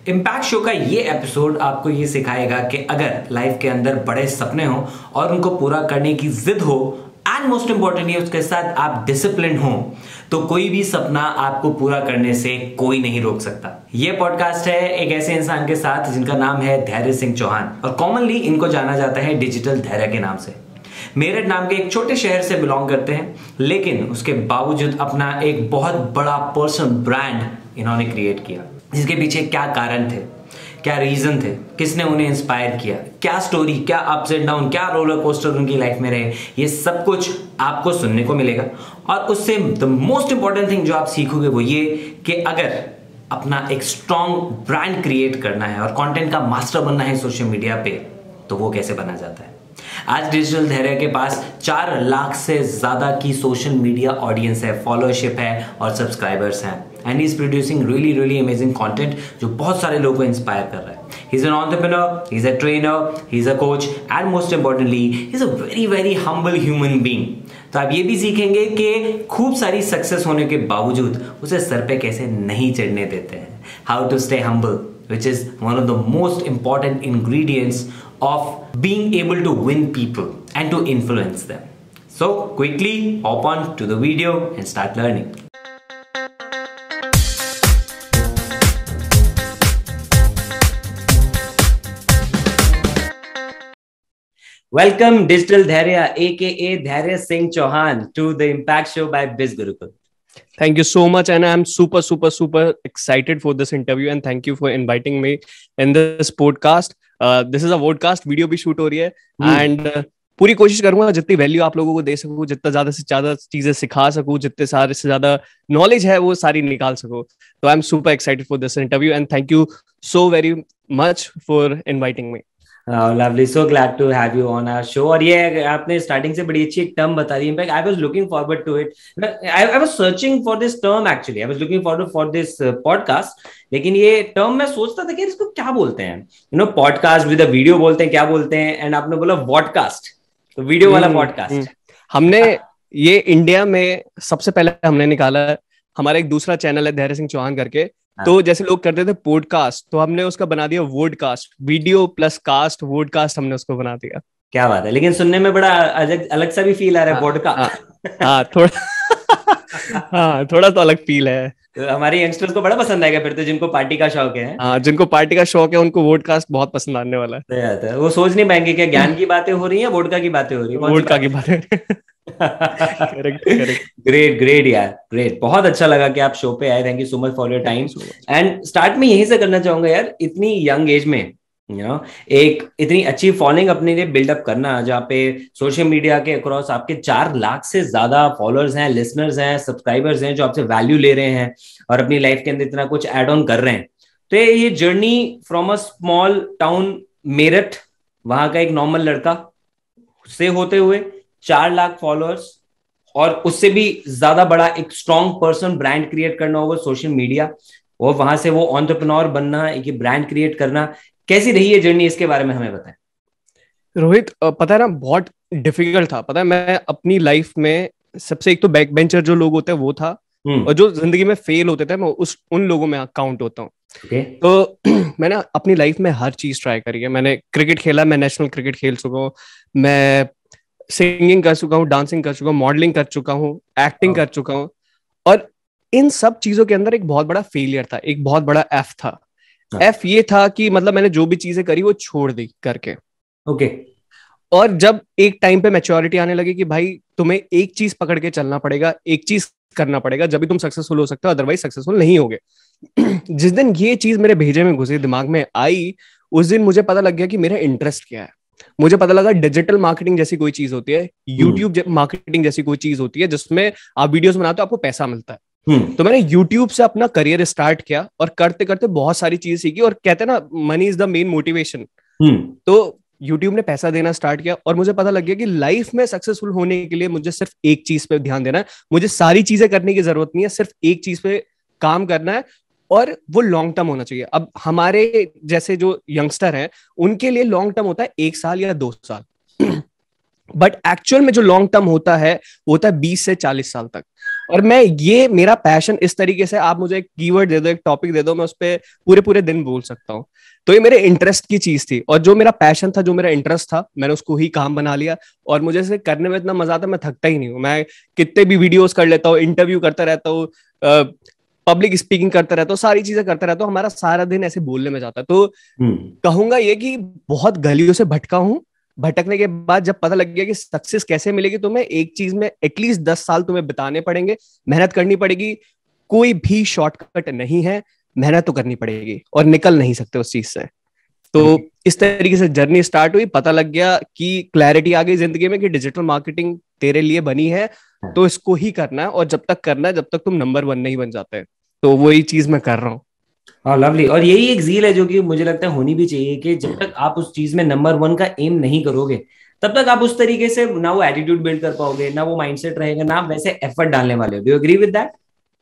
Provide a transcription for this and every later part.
Impact show का ये episode आपको ये सिखाएगा कि अगर लाइफ के अंदर बड़े सपने हो और उनको पूरा करने की जिद हो एंड मोस्ट इंपॉर्टेंटली उसके साथ आप डिसिप्लिन हो तो कोई भी सपना आपको पूरा करने से कोई नहीं रोक सकता। ये पॉडकास्ट है एक ऐसे इंसान के साथ जिनका नाम है धैर्य सिंह चौहान और कॉमनली इनको जाना जाता है डिजिटल धैर्य के नाम से। मेरठ नाम के एक छोटे शहर से बिलोंग करते हैं, लेकिन उसके बावजूद अपना एक बहुत बड़ा पर्सनल ब्रांड इन्होंने क्रिएट किया। जिसके पीछे क्या कारण थे, क्या रीजन थे, किसने उन्हें इंस्पायर किया, क्या स्टोरी, क्या अप्स एंड डाउन, क्या रोलर कोस्टर उनकी लाइफ में रहे, ये सब कुछ आपको सुनने को मिलेगा। और उससे द मोस्ट इंपॉर्टेंट थिंग जो आप सीखोगे वो ये कि अगर अपना एक स्ट्रॉन्ग ब्रांड क्रिएट करना है और कंटेंट का मास्टर बनना है सोशल मीडिया पे, तो वो कैसे बना जाता है। आज डिजिटल धैर्य के पास 4 लाख से ज्यादा की सोशल मीडिया ऑडियंस है, फॉलोअरशिप है और सब्सक्राइबर्स हैं and he is producing really amazing content जो बहुत सारे लोगों को इंस्पायर कर रहा है। He is an entrepreneur, he is a trainer, he is a coach and most importantly he is a very humble human being. तो आप ये भी सीखेंगे कि खूब सारी सक्सेस होने के बावजूद उसे सर पे कैसे नहीं चढ़ने देते हैं। How to stay humble, which is one of the most important ingredients of being able to win people and to influence them. So quickly hop on to the video and start learning. Welcome Digital Dhairya aka Dhairya Singh Chauhan to the Impact Show by Biz Gurukul. Thank you so much, and I'm super excited for this interview, and thank you for inviting me in this podcast. This is a podcast, video भी shoot हो रही है and पूरी कोशिश करूंगा जितनी value आप लोगों को दे सकूं, जितना ज्यादा से ज्यादा चीजें सिखा सकूं, जितने सारे से ज्यादा नॉलेज है वो सारी निकाल सकूं। तो I am super excited for this interview and thank you so very much for inviting me. Lovely, so glad to have you on our show. और ये आपने स्टार्टिंग से बड़ी अच्छी एक टर्म बता दी। In fact I was looking forward to it, I was searching for this term, actually I was looking forward for this podcast. लेकिन ये टर्म मैं सोचता था कि इसको क्या बोलते हैं, you know, podcast with a video बोलते हैं, क्या बोलते हैं, एंड आपने बोला वॉडकास्ट, तो वीडियो वाला पॉडकास्ट। हमने ये इंडिया में सबसे पहले हमने निकाला, हमारा एक दूसरा चैनल है धैर्य सिंह चौहान करके। तो जैसे लोग करते थे पॉडकास्ट, तो हमने उसका बना दिया vodcast, video plus cast, vodcast हमने उसको बना दिया। क्या बात है, लेकिन सुनने में बड़ा अलग सा भी फील आ रहा है पॉडकास्ट। हाँ थोड़ा हाँ थोड़ा तो अलग फील है। तो हमारे यंगस्टर्स को बड़ा पसंद आएगा फिर तो, जिनको पार्टी का शौक है। हाँ, जिनको पार्टी का शौक है उनको वॉडकास्ट बहुत पसंद आने वाला है। वो सोच नहीं पाएंगे क्या ज्ञान की बातें हो रही है, वोडका की बातें हो रही है, वोडका की बातें। ग्रेट यार, ग्रेट। बहुत अच्छा लगा कि आप शो पे आए। Thank you so much for your time. And start में यहीं से करना चाहूंगा यार, इतनी यंग एज में एक इतनी अच्छी फॉलोइंग अपने लिए बिल्डअप करना, जहाँ पे सोशल मीडिया के अक्रॉस आपके 4 लाख से ज्यादा फॉलोअर्स हैं, लिसनर्स हैं, सब्सक्राइबर्स हैं जो आपसे वैल्यू ले रहे हैं और अपनी लाइफ के अंदर इतना कुछ एड ऑन कर रहे हैं। तो ये journey from a small town Meerut, वहां का एक नॉर्मल लड़का से होते हुए 4 लाख फॉलोअर्स और उससे भी ज्यादा बड़ा एक स्ट्रॉन्ग पर्सन ब्रांड क्रिएट करना होगा सोशल मीडिया, और वहां से वो एंटरप्रेन्योर बनना, एक ब्रांड क्रिएट करना, कैसी रही है जर्नी, इसके बारे में हमें बताएं। रोहित, पता है ना, बहुत डिफिकल्ट था। पता है, मैं अपनी लाइफ में सबसे, एक तो बैक बेंचर जो लोग होते हैं वो था, और जो जिंदगी में फेल होते थे मैं उन लोगों में काउंट होता हूँ। तो मैंने अपनी लाइफ में हर चीज ट्राई करी है। मैंने क्रिकेट खेला, मैं नेशनल क्रिकेट खेल चुका हूँ, मैं सिंगिंग कर चुका हूँ, डांसिंग कर चुका हूँ, मॉडलिंग कर चुका हूँ, एक्टिंग कर चुका हूँ, और इन सब चीजों के अंदर एक बहुत बड़ा फेलियर था, एक बहुत बड़ा एफ था। एफ ये था कि मतलब मैंने जो भी चीजें करी वो छोड़ दी करके। ओके। और जब एक टाइम पे मैच्योरिटी आने लगी कि भाई तुम्हें एक चीज पकड़ के चलना पड़ेगा, एक चीज करना पड़ेगा, जब भी तुम सक्सेसफुल हो सकते हो, अदरवाइज सक्सेसफुल नहीं होगे। जिस दिन ये चीज मेरे भेजे में घुसी, दिमाग में आई, उस दिन मुझे पता लग गया कि मेरा इंटरेस्ट क्या है। मुझे पता लगा डिजिटल मार्केटिंग जैसी कोई चीज होती है, यूट्यूब मार्केटिंग जैसी कोई चीज होती है जिसमें आप वीडियोस बनाते हो, आपको पैसा मिलता है। तो मैंने YouTube से अपना करियर स्टार्ट किया और करते करते बहुत सारी चीजें सीखी, और कहते हैं ना, money is the main motivation. तो YouTube ने पैसा देना स्टार्ट किया और मुझे पता लग गया कि लाइफ में सक्सेसफुल होने के लिए मुझे सिर्फ एक चीज पे ध्यान देना है। मुझे सारी चीजें करने की जरूरत नहीं है, सिर्फ एक चीज पे काम करना है, और वो लॉन्ग टर्म होना चाहिए। अब हमारे जैसे जो यंगस्टर हैं उनके लिए लॉन्ग टर्म होता है 1 साल या 2 साल, बट एक्चुअल में जो लॉन्ग टर्म होता है वो होता है 20 से 40 साल तक। और मैं ये मेरा पैशन इस तरीके से, आप मुझे एक कीवर्ड दे दो, एक टॉपिक दे दो, मैं उस पर पूरे पूरे दिन बोल सकता हूँ। तो ये मेरे इंटरेस्ट की चीज थी, और जो मेरा पैशन था, जो मेरा इंटरेस्ट था, मैंने उसको ही काम बना लिया। और मुझे इसे करने में इतना मजा आता है, मैं थकता ही नहीं हूँ। मैं कितने भी वीडियोस कर लेता हूँ, इंटरव्यू करता रहता हूँ, पब्लिक स्पीकिंग करता रहता हूँ, सारी चीजें करता रहता हूँ। हमारा सारा दिन ऐसे बोलने में जाता है। तो कहूंगा ये कि बहुत गलियों से भटका हूँ। भटकने के बाद जब पता लग गया कि सक्सेस कैसे मिलेगी, तुम्हें एक चीज में एटलीस्ट 10 साल तुम्हें बिताने पड़ेंगे, मेहनत करनी पड़ेगी। कोई भी शॉर्टकट नहीं है, मेहनत तो करनी पड़ेगी और निकल नहीं सकते उस चीज से। तो इस तरीके से जर्नी स्टार्ट हुई। पता लग गया कि क्लैरिटी आ गई जिंदगी में कि डिजिटल मार्केटिंग तेरे लिए बनी है, तो इसको ही करना है। और जब तक करना है, जब तक तुम नंबर 1 नहीं बन जाते। तो वही चीज मैं कर रहा हूँ। हाँ, लवली। और यही एक झील है जो कि मुझे लगता है होनी भी चाहिए, कि जब तक आप उस चीज में नंबर 1 का एम नहीं करोगे, तब तक आप उस तरीके से ना वो एटीट्यूड बिल्ड कर पाओगे, ना वो माइंडसेट रहेगा, ना आप वैसे एफर्ट डालने वाले हो। Do you agree with that?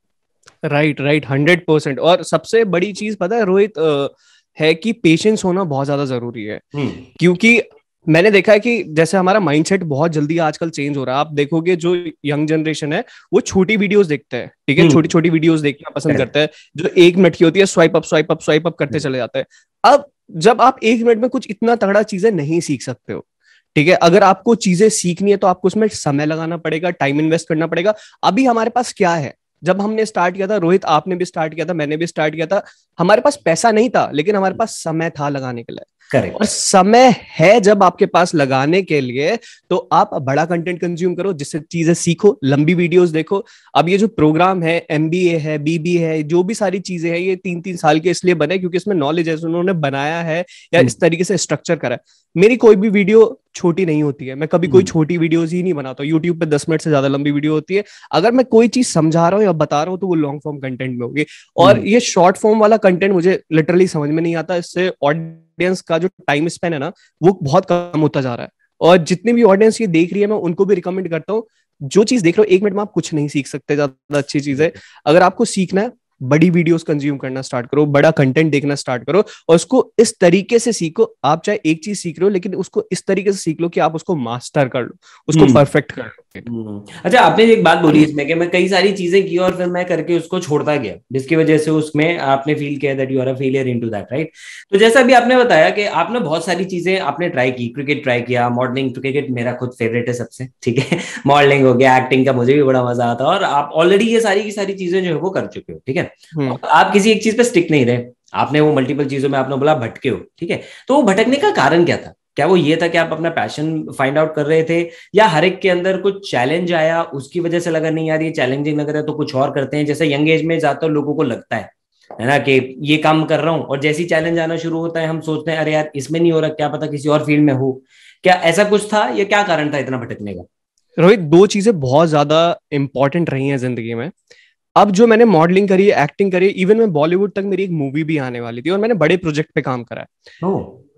Right, right, 100%। और सबसे बड़ी चीज पता है रोहित, है कि पेशेंस होना बहुत ज्यादा जरूरी है। क्योंकि मैंने देखा है कि जैसे हमारा माइंडसेट बहुत जल्दी आजकल चेंज हो रहा है। आप देखोगे जो यंग जनरेशन है, वो छोटी वीडियोस देखते हैं, ठीक है, छोटी छोटी वीडियोस देखना पसंद करते हैं, जो 1 मिनट की होती है। Swipe up swipe up swipe up करते चले जाते हैं। अब जब आप 1 मिनट में कुछ इतना तगड़ा चीजें नहीं सीख सकते हो, ठीक है, अगर आपको चीजें सीखनी है तो आपको उसमें समय लगाना पड़ेगा, टाइम इन्वेस्ट करना पड़ेगा। अभी हमारे पास क्या है? जब हमने स्टार्ट किया था रोहित, आपने भी स्टार्ट किया था, मैंने भी स्टार्ट किया था, हमारे पास पैसा नहीं था, लेकिन हमारे पास समय था लगाने के लिए। करेक्ट। और समय है जब आपके पास लगाने के लिए, तो आप बड़ा कंटेंट कंज्यूम करो, जिससे चीजें सीखो, लंबी वीडियोस देखो। अब ये जो प्रोग्राम है, एमबीए है, बीबीए है, जो भी सारी चीजें हैं, ये 3-3 साल के इसलिए बने क्योंकि इसमें नॉलेज है, उन्होंने बनाया है या इस तरीके से स्ट्रक्चर करा है। मेरी कोई भी वीडियो छोटी नहीं होती है। मैं कभी कोई छोटी वीडियोस ही नहीं बनाता। यूट्यूब पे 10 मिनट से ज्यादा लंबी वीडियो होती है। अगर मैं कोई चीज समझा रहा हूँ या बता रहा हूँ, तो वो लॉन्ग फॉर्म कंटेंट में होगी। और ये शॉर्ट फॉर्म वाला कंटेंट मुझे लिटरली समझ में नहीं आता। इससे ऑडियंस का जो टाइम स्पेन है ना, वो बहुत कम होता जा रहा है। और जितनी भी ऑडियंस ये देख रही है, मैं उनको भी रिकमेंड करता हूँ, जो चीज देख रहे हो 1 मिनट में आप कुछ नहीं सीख सकते ज्यादा अच्छी चीज है। अगर आपको सीखना है, बड़ी वीडियोस कंज्यूम करना स्टार्ट करो, बड़ा कंटेंट देखना स्टार्ट करो, और उसको इस तरीके से सीखो। आप चाहे एक चीज सीख रहे हो, लेकिन उसको इस तरीके से सीख लो कि आप उसको मास्टर कर लो, उसको परफेक्ट कर लो। अच्छा, आपने एक बात बोली इसमें कि मैं कई सारी चीजें की और फिर मैं करके उसको छोड़ता गया, जिसकी वजह से उसमें आपने फील किया that you are a failure into that, right? तो जैसा भी आपने बताया कि आपने बहुत सारी चीजें आपने ट्राई की, क्रिकेट ट्राई किया, मॉडलिंग, क्रिकेट मेरा खुद फेवरेट है सबसे, ठीक है। मॉडलिंग हो गया, एक्टिंग का मुझे भी बड़ा मजा आता है, और आप ऑलरेडी ये सारी की सारी चीजें जो है वो कर चुके हो, ठीक है। और आप किसी एक चीज पे स्टिक नहीं रहे, आपने वो मल्टीपल चीजों में आपने बोला भटके हो, ठीक है। तो वो भटकने का कारण क्या था? क्या वो ये था कि आप अपना पैशन फाइंड आउट कर रहे थे, या हर एक के अंदर कुछ चैलेंज आया उसकी वजह से लगा नहीं यार ये चैलेंजिंग लग रहा है तो कुछ और करते हैं? जैसे यंग एज में ज्यादातर लोगों को लगता है ना, कि ये काम कर रहा हूं, और जैसी चैलेंज आना शुरू होता है हम सोचते हैं अरे यार इसमें नहीं हो रहा, क्या पता किसी और फील्ड में हो। क्या ऐसा कुछ था, या क्या कारण था इतना भटकने का? रोहित, दो चीजें बहुत ज्यादा इंपॉर्टेंट रही हैं जिंदगी में। अब जो मैंने मॉडलिंग करी है, एक्टिंग करी है, इवन मैं बॉलीवुड तक, मेरी एक मूवी भी आने वाली थी, और मैंने बड़े प्रोजेक्ट पे काम करा है।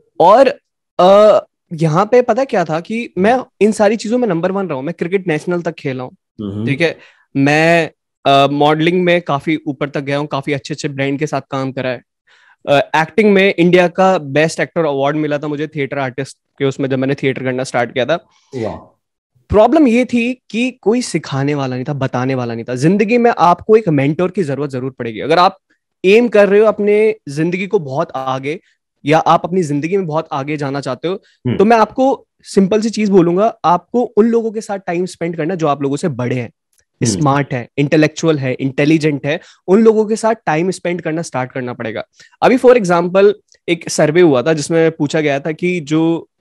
और यहाँ पे पता क्या था कि मैं इन सारी चीजों में नंबर 1 रहा हूँ। मैं क्रिकेट नेशनल तक खेला हूँ, ठीक है। मैं मॉडलिंग में काफी ऊपर तक गया हूँ, काफी अच्छे अच्छे ब्रांड के साथ काम करा है। एक्टिंग में इंडिया का बेस्ट एक्टर अवार्ड मिला था मुझे थिएटर आर्टिस्ट के उसमें, जब मैंने थिएटर करना स्टार्ट किया था। प्रॉब्लम ये थी कि कोई सिखाने वाला नहीं था, बताने वाला नहीं था। जिंदगी में आपको एक मेंटोर की जरूर पड़ेगी। अगर आप एम कर रहे हो अपने जिंदगी को बहुत आगे, या आप अपनी जिंदगी में बहुत आगे जाना चाहते हो, तो मैं आपको सिंपल सी चीज बोलूंगा, आपको उन लोगों के साथ टाइम स्पेंड करना जो आप लोगों से बड़े हैं, स्मार्ट है, इंटेलेक्चुअल है, इंटेलिजेंट है। उन लोगों के साथ टाइम स्पेंड करना स्टार्ट करना पड़ेगा। अभी फॉर एग्जाम्पल एक सर्वे हुआ था जिसमें पूछा गया था कि जो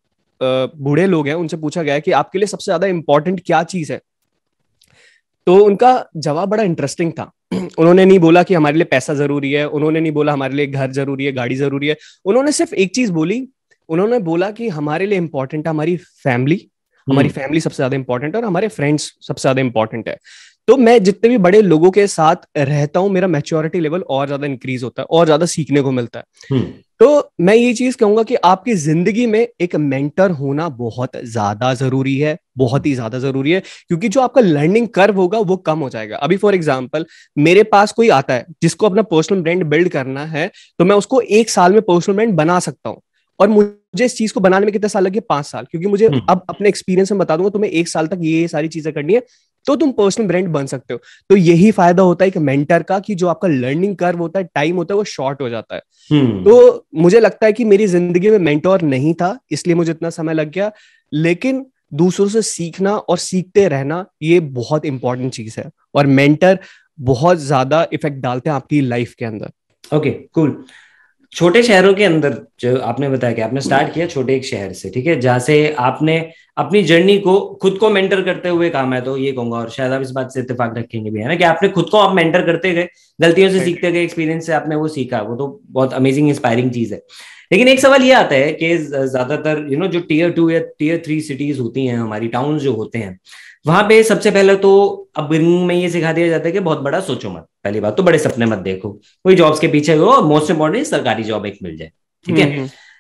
बूढ़े लोग हैं उनसे पूछा गया कि आपके लिए सबसे ज्यादा इंपॉर्टेंट क्या चीज है। तो उनका जवाब बड़ा इंटरेस्टिंग था। उन्होंने नहीं बोला कि हमारे लिए पैसा जरूरी है, उन्होंने नहीं बोला हमारे लिए घर जरूरी है, गाड़ी जरूरी है। उन्होंने सिर्फ एक चीज बोली, उन्होंने बोला कि हमारे लिए इंपॉर्टेंट है हमारी फैमिली, हमारी फैमिली सबसे ज्यादा इंपॉर्टेंट है, और हमारे फ्रेंड्स सबसे ज्यादा इंपॉर्टेंट है। तो मैं जितने भी बड़े लोगों के साथ रहता हूं, मेरा मैच्योरिटी लेवल और ज्यादा इंक्रीज होता है, और ज्यादा सीखने को मिलता है। तो मैं ये चीज कहूंगा कि आपकी जिंदगी में एक मेंटर होना बहुत ज्यादा जरूरी है, बहुत ही ज्यादा जरूरी है। क्योंकि जो आपका लर्निंग कर्व होगा वो कम हो जाएगा। अभी फॉर एग्जांपल मेरे पास कोई आता है जिसको अपना पर्सनल ब्रांड बिल्ड करना है, तो मैं उसको 1 साल में पर्सनल ब्रांड बना सकता हूँ। और मुझे इस चीज को बनाने में कितने साल लगे? 5 साल। क्योंकि मुझे अब अपने एक्सपीरियंस में बता दूंगा तुम्हें 1 साल तक ये सारी चीजें करनी है, तो तुम पर्सनल ब्रांड बन सकते हो। तो यही फायदा होता है कि मेंटर का, कि जो आपका लर्निंग कर्व होता है, टाइम होता है, वो शॉर्ट हो जाता है। तो मुझे लगता है कि मेरी जिंदगी में मेंटोर नहीं था, इसलिए मुझे इतना समय लग गया, लेकिन दूसरों से सीखना और सीखते रहना ये बहुत इंपॉर्टेंट चीज है, और मेंटर बहुत ज्यादा इफेक्ट डालते हैं आपकी लाइफ के अंदर। Okay, cool. छोटे शहरों के अंदर जो आपने बताया कि आपने स्टार्ट किया छोटे एक शहर से, ठीक है, जहां से आपने अपनी जर्नी को खुद को मेंटर करते हुए काम है, तो ये कहूंगा, और शायद आप इस बात से इत्तेफाक रखेंगे भी, है ना, कि आपने खुद को आप मेंटर करते गए, गलतियों से सीखते गए, एक्सपीरियंस से आपने वो सीखा, वो तो बहुत अमेजिंग इंस्पायरिंग चीज है। लेकिन एक सवाल ये आता है कि ज्यादातर जो टीयर 2 या टीयर 3 सिटीज होती हैं, हमारी टाउन जो होते हैं, वहां पे सबसे पहले तो अपब्रिंगिंग में ये सिखा दिया जाता है कि बहुत बड़ा सोचो मत, पहली बात तो बड़े सपने मत देखो, कोई जॉब्स के पीछे हो, मोस्ट इंपॉर्टेंट सरकारी जॉब एक मिल जाए, ठीक है।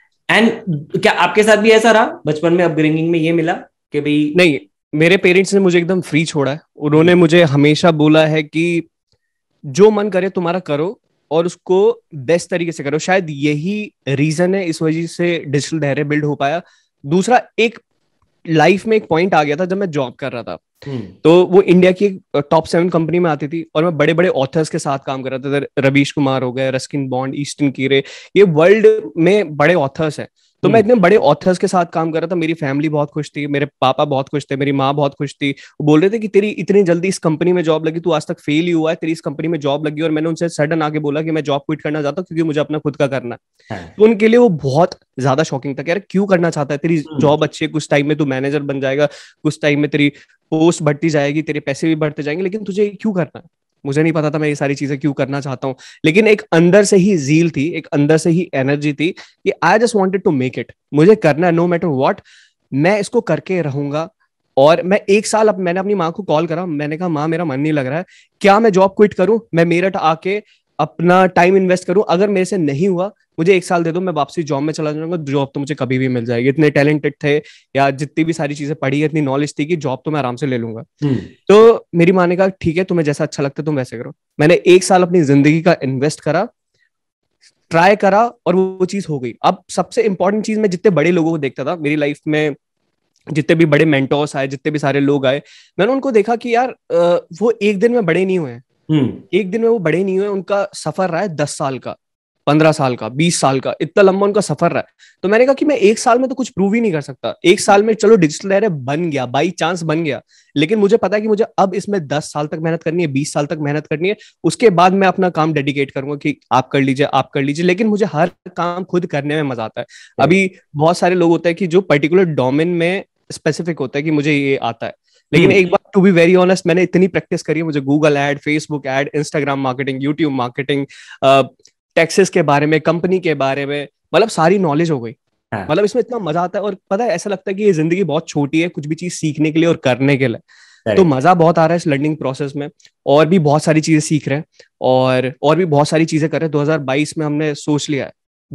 एंड क्या आपके साथ भी ऐसा रहा बचपन में, अपब्रिंगिंग में ये मिला कि भाई? नहीं, मेरे पेरेंट्स ने मुझे एकदम फ्री छोड़ा है। उन्होंने मुझे हमेशा बोला है कि जो मन करे तुम्हारा करो, और उसको बेस्ट तरीके से करो। शायद यही रीजन है, इस वजह से डिजिटल धैर्य बिल्ड हो पाया। दूसरा, एक लाइफ में एक पॉइंट आ गया था जब मैं जॉब कर रहा था, तो वो इंडिया की टॉप 7 कंपनी में आती थी, और मैं बड़े बड़े ऑथर्स के साथ काम कर रहा था। रवीश कुमार हो गए, रस्किन बॉन्ड, ईस्टर्न कीरे, ये वर्ल्ड में बड़े ऑथर्स हैं। तो मैं इतने बड़े ऑथर्स के साथ काम कर रहा था। मेरी फैमिली बहुत खुश थी, मेरे पापा बहुत खुश थे, मेरी माँ बहुत खुश थी। वो बोल रहे थे कि तेरी इतनी जल्दी इस कंपनी में जॉब लगी, तू आज तक फेल ही हुआ है, तेरी इस कंपनी में जॉब लगी। और मैंने उनसे सडन आके बोला कि मैं जॉब क्विट करना चाहता हूँ, क्योंकि मुझे अपना खुद का करना है। तो उनके लिए वो बहुत ज्यादा शॉकिंग था कि यार क्यों करना चाहता है, तेरी जॉब अच्छी है, कुछ टाइम में तू मैनेजर बन जाएगा, कुछ टाइम में तेरी पोस्ट बढ़ती जाएगी, तेरे पैसे भी बढ़ते जाएंगे, लेकिन तुझे क्यों करना है। मुझे नहीं पता था मैं ये सारी चीजें क्यों करना चाहता हूँ, लेकिन एक अंदर से ही जील थी, एक अंदर से ही एनर्जी थी कि I just wanted to make it, मुझे करना है, नो मैटर व्हाट, मैं इसको करके रहूंगा। और मैं 1 साल, अब मैंने अपनी माँ को कॉल करा, मैंने कहा माँ मेरा मन नहीं लग रहा है, क्या मैं जॉब क्विट करूं, मैं मेरठ आके अपना टाइम इन्वेस्ट करूं, अगर मेरे से नहीं हुआ मुझे 1 साल दे दो, मैं वापसी जॉब में चला जाऊंगा, जॉब तो मुझे कभी भी मिल जाएगी। इतने टैलेंटेड थे, या जितनी भी सारी चीजें पढ़ी है, इतनी नॉलेज थी कि जॉब तो मैं आराम से ले लूंगा। तो मेरी माँ ने कहा ठीक है, तुम्हें जैसा अच्छा लगता है तुम वैसे करो। मैंने 1 साल अपनी जिंदगी का इन्वेस्ट करा, ट्राई करा, और वो चीज हो गई। अब सबसे इंपॉर्टेंट चीज, मैं जितने बड़े लोगों को देखता था मेरी लाइफ में, जितने भी बड़े मेंटोर्स आए, जितने भी सारे लोग आए, मैंने उनको देखा कि यार वो एक दिन में बड़े नहीं हुए, एक दिन में वो बड़े नहीं हुए, उनका सफर रहा है 10 साल का, 15 साल का, 20 साल का, इतना लंबा उनका सफर रहा है। तो मैंने कहा कि मैं 1 साल में तो कुछ प्रूव ही नहीं कर सकता। 1 साल में चलो डिजिटल धैर्य बन गया, बाई चांस बन गया, लेकिन मुझे पता है कि मुझे अब इसमें 10 साल तक मेहनत करनी है, 20 साल तक मेहनत करनी है। उसके बाद मैं अपना काम डेडिकेट करूंगा कि आप कर लीजिए, आप कर लीजिए, लेकिन मुझे हर काम खुद करने में मजा आता है। अभी बहुत सारे लोग होते हैं कि जो पर्टिकुलर डोमेन में स्पेसिफिक होता है कि मुझे ये आता है, लेकिन एक बार टू बी वेरी ऑनेस्ट, मैंने इतनी प्रैक्टिस करी है, मुझे Google ad, Facebook ad, Instagram marketing, YouTube marketing, taxes के बारे में, कंपनी के बारे में, मतलब सारी नॉलेज हो गई। मतलब इसमें इतना मजा आता है, और पता है ऐसा लगता है कि ये जिंदगी बहुत छोटी है कुछ भी चीज सीखने के लिए और करने के लिए। तो मजा बहुत आ रहा है इस लर्निंग प्रोसेस में, और भी बहुत सारी चीजें सीख रहे हैं, और भी बहुत सारी चीजें कर रहे हैं। 2022 में हमने सोच लिया है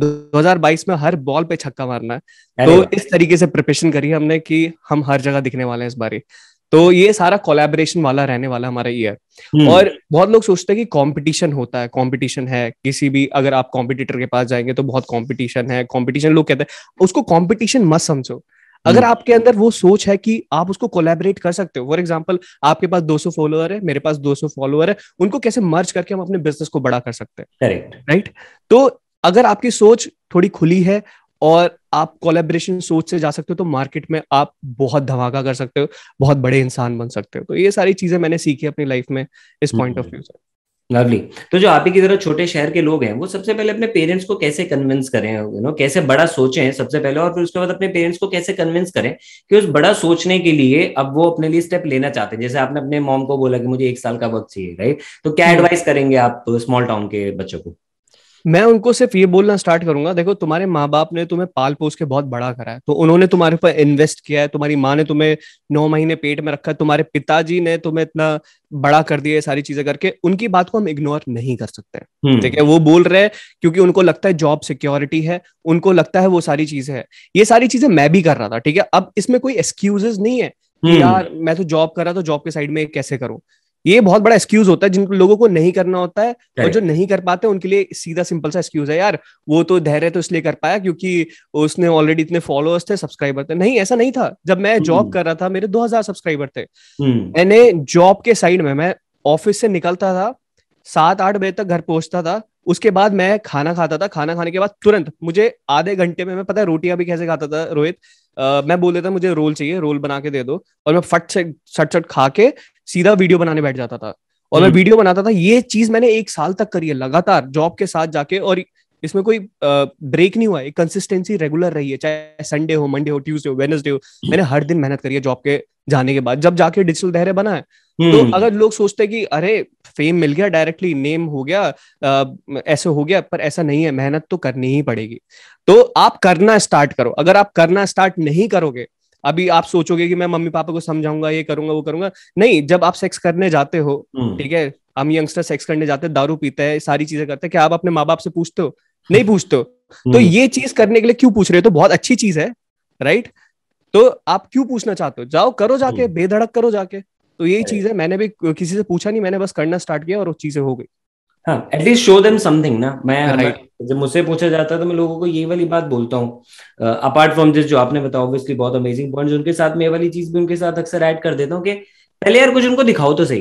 2022 में हर बॉल पे छक्का मारना है। तो इस तरीके से प्रिपरेशन करी हमने कि हम हर जगह दिखने वाले हैं इस बारी। तो ये सारा कोलैबोरेशन वाला रहने वाला हमारा ईयर। और बहुत लोग सोचते हैं कि कंपटीशन होता है, कंपटीशन है किसी भी, अगर आप कॉम्पिटिटर के पास जाएंगे तो बहुत कंपटीशन है, कंपटीशन, लोग कहते हैं उसको कंपटीशन मत समझो। अगर आपके अंदर वो सोच है कि आप उसको कोलैबोरेट कर सकते हो, फॉर एग्जांपल आपके पास 200 फॉलोअर है, मेरे पास 200 फॉलोअर है, उनको कैसे मर्ज करके हम अपने बिजनेस को बड़ा कर सकते हैं। Correct, right. तो अगर आपकी सोच थोड़ी खुली है और आप कोलैबोरेशन सोच से जा सकते हो, तो मार्केट में आप बहुत धमाका कर सकते हो, बहुत बड़े इंसान बन सकते हो। तो ये सारी चीजें मैंने सीखी अपनी लाइफ में इस पॉइंट ऑफ व्यू से। लवली। तो जो आप ही की तरह छोटे शहर के लोग हैं, वो सबसे पहले अपने पेरेंट्स को कैसे कन्विंस करें, कैसे बड़ा सोचें सबसे पहले, और फिर उसके बाद अपने पेरेंट्स को कैसे कन्विंस करें कि उस बड़ा सोचने के लिए अब वो अपने लिए स्टेप लेना चाहते हैं। जैसे आपने अपने मॉम को बोला कि मुझे 1 साल का वक्त चाहिए, राइट, तो क्या एडवाइस करेंगे आप स्मॉल टाउन के बच्चों को? मैं उनको सिर्फ ये बोलना स्टार्ट करूंगा, देखो तुम्हारे माँ बाप ने तुम्हें पाल पोस के बहुत बड़ा करा है, तो उन्होंने तुम्हारे ऊपर इन्वेस्ट किया है, तुम्हारी माँ ने तुम्हें 9 महीने पेट में रखा है, तुम्हारे पिताजी ने तुम्हें इतना बड़ा कर दिया है सारी चीजें करके, उनकी बात को हम इग्नोर नहीं कर सकते। ठीक है, वो बोल रहे हैं क्योंकि उनको लगता है जॉब सिक्योरिटी है, उनको लगता है वो सारी चीजें है। ये सारी चीजें मैं भी कर रहा था, ठीक है। अब इसमें कोई एक्सक्यूजेस नहीं है कि यार मैं तो जॉब कर रहा था, जॉब के साइड में कैसे करूं। ये बहुत बड़ा एक्सक्यूज होता है जिन लोगों को नहीं करना होता है, और जो नहीं कर पाते उनके लिए सीधा सिंपल सा एक्सक्यूज है, यार वो तो धैर्य तो इसलिए कर पाया क्योंकि उसने ऑलरेडी इतने फॉलोअर्स थे, सब्सक्राइबर थे। नहीं, ऐसा नहीं था। जब मैं जॉब कर रहा था मेरे 2000 सब्सक्राइबर थे। मैंने जॉब के साइड में, मैं ऑफिस से निकलता था 7-8 बजे तक घर पहुंचता था, उसके बाद मैं खाना खाता था, खाना खाने के बाद तुरंत मुझे आधे घंटे में, मैं पता है रोटियां भी कैसे खाता था रोहित, मैं बोल देता मुझे रोल चाहिए, रोल बना के दे दो, और मैं फट से सट सट खा के सीधा वीडियो बनाने बैठ जाता था, और मैं वीडियो बनाता था। ये चीज मैंने 1 साल तक करी है लगातार जॉब के साथ जाके, और इसमें कोई ब्रेक नहीं हुआ है, कंसिस्टेंसी रेगुलर रही है, चाहे संडे हो, मंडे हो, ट्यूसडे हो, वेडनेसडे हो। मैंने हर दिन मेहनत करी है जॉब के जाने के बाद, जब जाके डिजिटल धैर्य बना है। तो अगर लोग सोचते हैं कि अरे फेम मिल गया, डायरेक्टली नेम हो गया, ऐसे हो गया, पर ऐसा नहीं है, मेहनत तो करनी ही पड़ेगी। तो आप करना स्टार्ट करो। अगर आप करना स्टार्ट नहीं करोगे, अभी आप सोचोगे कि मैं मम्मी पापा को समझाऊंगा, ये करूंगा वो करूंगा, नहीं। जब आप सेक्स करने जाते हो, ठीक है, हम यंगस्टर सेक्स करने जाते हैं, दारू पीते हैं, सारी चीजें करते हैं, क्या आप अपने माँ बाप से पूछते हो? नहीं पूछते हो। तो ये चीज करने के लिए क्यों पूछ रहे हो? तो बहुत अच्छी चीज है, राइट? तो आप क्यों पूछना चाहते हो? जाओ करो जाके, बेधड़क करो जाके। तो यही चीज है, मैंने भी किसी से पूछा नहीं, मैंने बस करना स्टार्ट किया और वो चीजें हो गई। हाँ, एटलीस्ट शो देम समथिंग ना। मैं जब मुझसे पूछा जाता है तो मैं लोगों को ये वाली बात बोलता हूँ, अपार्ट फ्रॉम दिस जो आपने बताया ऑब्वियसली बहुत अमेजिंग पॉइंट्स, उनके साथ मैं ये वाली चीज भी उनके साथ अक्सर ऐड कर देता हूँ कि पहले यार कुछ उनको दिखाओ तो सही,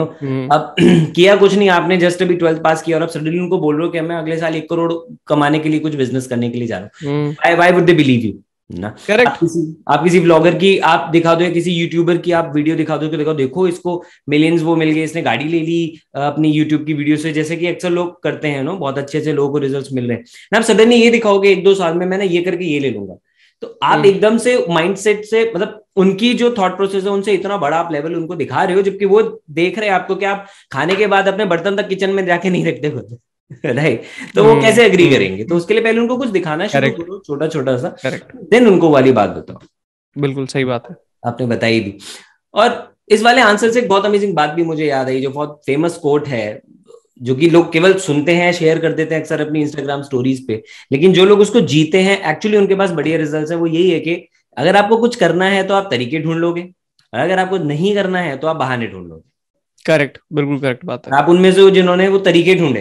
अब किया कुछ नहीं आपने, जस्ट अभी 12th पास किया और अब सडनली उनको बोल रहे हो कि मैं अगले साल 1 करोड़ कमाने के लिए कुछ बिजनेस करने के लिए जा रहा हूँ, why would they believe you ना? आप किसी ब्लॉगर की आप दिखा दो या किसी यूट्यूबर की आप वीडियो दिखा दो कि देखो इसको मिलियंस वो मिल गए, इसने गाड़ी ले ली अपनी यूट्यूब की वीडियो से, जैसे कि अक्सर लोग करते हैं, बहुत अच्छे अच्छे लोगों को रिजल्ट्स मिल रहे हैं ना। आप सडनली ये दिखाओगे 1-2 साल में मैंने ये करके ये ले लूंगा, तो आप एकदम से माइंडसेट से, मतलब उनकी जो थॉट प्रोसेस है उनसे इतना बड़ा आप लेवल उनको दिखा रहे हो, जबकि वो देख रहे हैं आपको कि आप खाने के बाद अपने बर्तन तक किचन में जाके नहीं रखते खुद, राइट? तो वो कैसे एग्री करेंगे? तो उसके लिए पहले उनको कुछ दिखाना शुरू करो, छोटा छोटा सा, देन उनको वाली बात बताओ। बिल्कुल सही बात है, आपने बताई भी। और इस वाले आंसर से एक बहुत अमेजिंग बात भी मुझे याद आई, जो बहुत फेमस कोट है, जो कि लोग केवल सुनते हैं, शेयर कर देते हैं अक्सर अपनी इंस्टाग्राम स्टोरीज पे, लेकिन जो लोग उसको जीते हैं एक्चुअली उनके पास बढ़िया रिजल्ट्स है। वो यही है कि अगर आपको कुछ करना है तो आप तरीके ढूंढ लोगे, अगर आपको नहीं करना है तो आप बहाने ढूंढ लोगे। करेक्ट, बिल्कुल करेक्ट बात है। आप उनमें से जिन्होंने वो तरीके ढूंढे,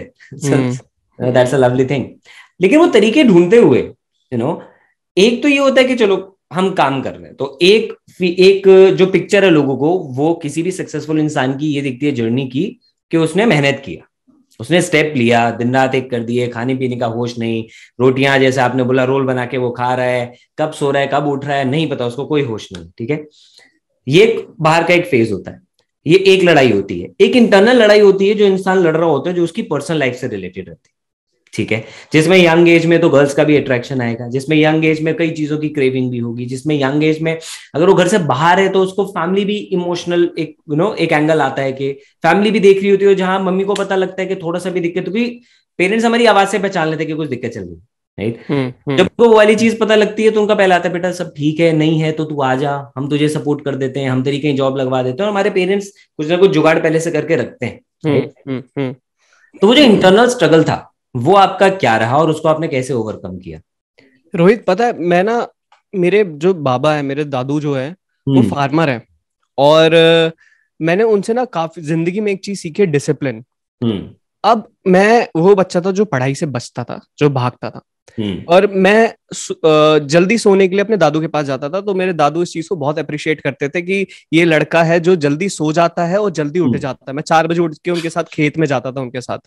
दैट्स अ लवली थिंग। लेकिन वो तरीके ढूंढते हुए एक तो ये होता है कि चलो हम काम कर रहे हैं, तो एक जो पिक्चर है लोगों को, वो किसी भी सक्सेसफुल इंसान की ये दिखती है जर्नी की, कि उसने मेहनत किया, उसने स्टेप लिया, दिन रात एक कर दिए, खाने पीने का होश नहीं, रोटियां जैसे आपने बोला रोल बना के वो खा रहा है, कब सो रहा है कब उठ रहा है नहीं पता उसको, कोई होश नहीं, ठीक है। ये बाहर का एक फेज होता है, ये एक लड़ाई होती है। एक इंटरनल लड़ाई होती है जो इंसान लड़ रहा होता है, जो उसकी पर्सनल लाइफ से रिलेटेड रहती है, ठीक है, जिसमें यंग एज में तो गर्ल्स का भी अट्रैक्शन आएगा, जिसमें यंग एज में कई चीजों की क्रेविंग भी होगी, जिसमें यंग एज में अगर वो घर से बाहर है तो उसको फैमिली भी इमोशनल एक एक एंगल आता है कि फैमिली भी देख रही होती है, जहां मम्मी को पता लगता है कि थोड़ा सा भी दिक्कत, क्योंकि पेरेंट्स हमारी आवाज से पहचान लेते हैं कि कुछ दिक्कत चल रही है, राइट? जब वो वाली चीज पता लगती है तो उनका पहला आता है बेटा सब ठीक है, नहीं है तो तू आ जा, हम तुझे सपोर्ट कर देते हैं, हम तेरी कहीं जॉब लगवा देते हैं, और हमारे पेरेंट्स कुछ ना कुछ जुगाड़ पहले से करके रखते हैं। तो वो जो इंटरनल स्ट्रगल था वो आपका क्या रहा और उसको आपने कैसे ओवरकम किया? रोहित, पता है मैं ना, मेरे जो बाबा है, मेरे दादू जो है वो फार्मर है, और मैंने उनसे ना काफी जिंदगी में एक चीज सीखी है, डिसिप्लिन। अब मैं वो बच्चा था जो पढ़ाई से बचता था, जो भागता था, और मैं जल्दी सोने के लिए अपने दादू के पास जाता था, तो मेरे दादू इस चीज को बहुत अप्रिशिएट करते थे कि ये लड़का है जो जल्दी सो जाता है और जल्दी उठ जाता है। मैं 4 बजे उठ के उनके साथ खेत में जाता था उनके साथ।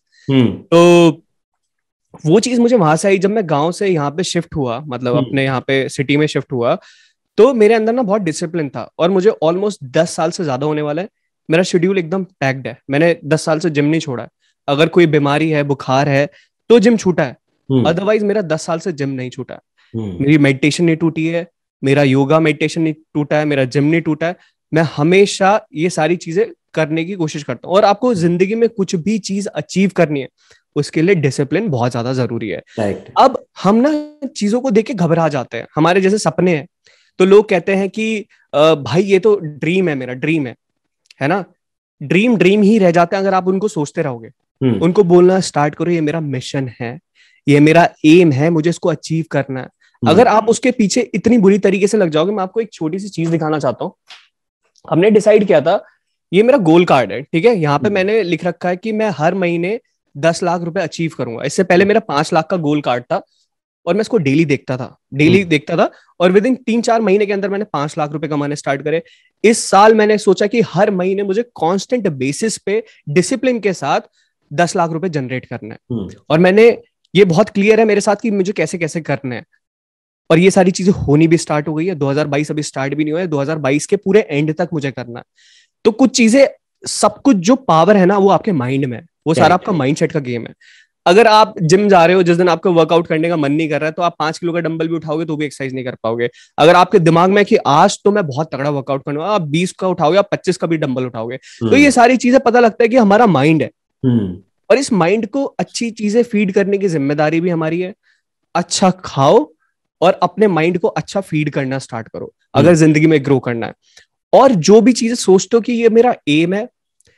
तो वो चीज मुझे वहां से आई, जब मैं गांव से यहाँ पे शिफ्ट हुआ, मतलब अपने यहाँ पे सिटी में शिफ्ट हुआ, तो मेरे अंदर ना बहुत डिसिप्लिन था, और मुझे ऑलमोस्ट 10 साल से ज्यादा होने वाला है, मेरा शेड्यूल एकदम पैक्ड है। मैंने 10 साल से जिम नहीं छोड़ा है, अगर कोई बीमारी है, बुखार है तो जिम छूटा है, अदरवाइज मेरा 10 साल से जिम नहीं छूटा है। मेरी मेडिटेशन नहीं टूटी है, मेरा योगा मेडिटेशन नहीं टूटा है, मेरा जिम नहीं टूटा है। मैं हमेशा ये सारी चीजें करने की कोशिश करता हूँ। और आपको जिंदगी में कुछ भी चीज अचीव करनी है, उसके लिए डिसिप्लिन बहुत ज्यादा जरूरी है। अब हम ना चीजों को देख के घबरा जाते हैं, हमारे जैसे सपने हैं तो लोग कहते हैं कि भाई ये तो ड्रीम है, मेरा ड्रीम है ना। ड्रीम ड्रीम ही रह जाते हैं अगर आप उनको सोचते रहोगे। उनको बोलना स्टार्ट करो, ये मेरा मिशन है, ये मेरा एम है, मुझे इसको अचीव करना है। अगर आप उसके पीछे इतनी बुरी तरीके से लग जाओगे, मैं आपको एक छोटी सी चीज दिखाना चाहता हूँ। हमने डिसाइड किया था ये मेरा गोल कार्ड है, ठीक है। यहाँ पे हम्म। मैंने लिख रखा है कि मैं हर महीने 10 लाख रुपए अचीव करूंगा। इससे पहले मेरा 5 लाख का गोल कार्ड था और मैं इसको डेली देखता था, डेली हम्म। देखता था। और विद इन 3-4 महीने के अंदर मैंने 5 लाख रुपए कमाने स्टार्ट करे। इस साल मैंने सोचा कि हर महीने मुझे कांस्टेंट बेसिस पे डिसिप्लिन के साथ 10 लाख रुपए जनरेट करना है। और मैंने, ये बहुत क्लियर है मेरे साथ कि मुझे कैसे कैसे करना है। और ये सारी चीजें होनी भी स्टार्ट हो गई है। 2022 अभी स्टार्ट भी नहीं हुआ है, 2022 के पूरे एंड तक मुझे करना है। तो कुछ चीजें, सब कुछ जो पावर है ना वो आपके माइंड में है, वो सारा आपका माइंडसेट का गेम है। अगर आप जिम जा रहे हो, जिस दिन आपको वर्कआउट करने का मन नहीं कर रहा है, तो आप 5 किलो का डंबल भी उठाओगे तो भी एक्सरसाइज नहीं कर पाओगे। अगर आपके दिमाग में है कि आज तो मैं बहुत तगड़ा वर्कआउट करूंगा, आप 20 का उठाओगे, आप 25 का भी डंबल उठाओगे। तो ये सारी चीजें पता लगता है कि हमारा माइंड है। और इस माइंड को अच्छी चीजें फीड करने की जिम्मेदारी भी हमारी है। अच्छा खाओ और अपने माइंड को अच्छा फीड करना स्टार्ट करो अगर जिंदगी में ग्रो करना है। और जो भी चीजें सोचते हो कि ये मेरा एम है,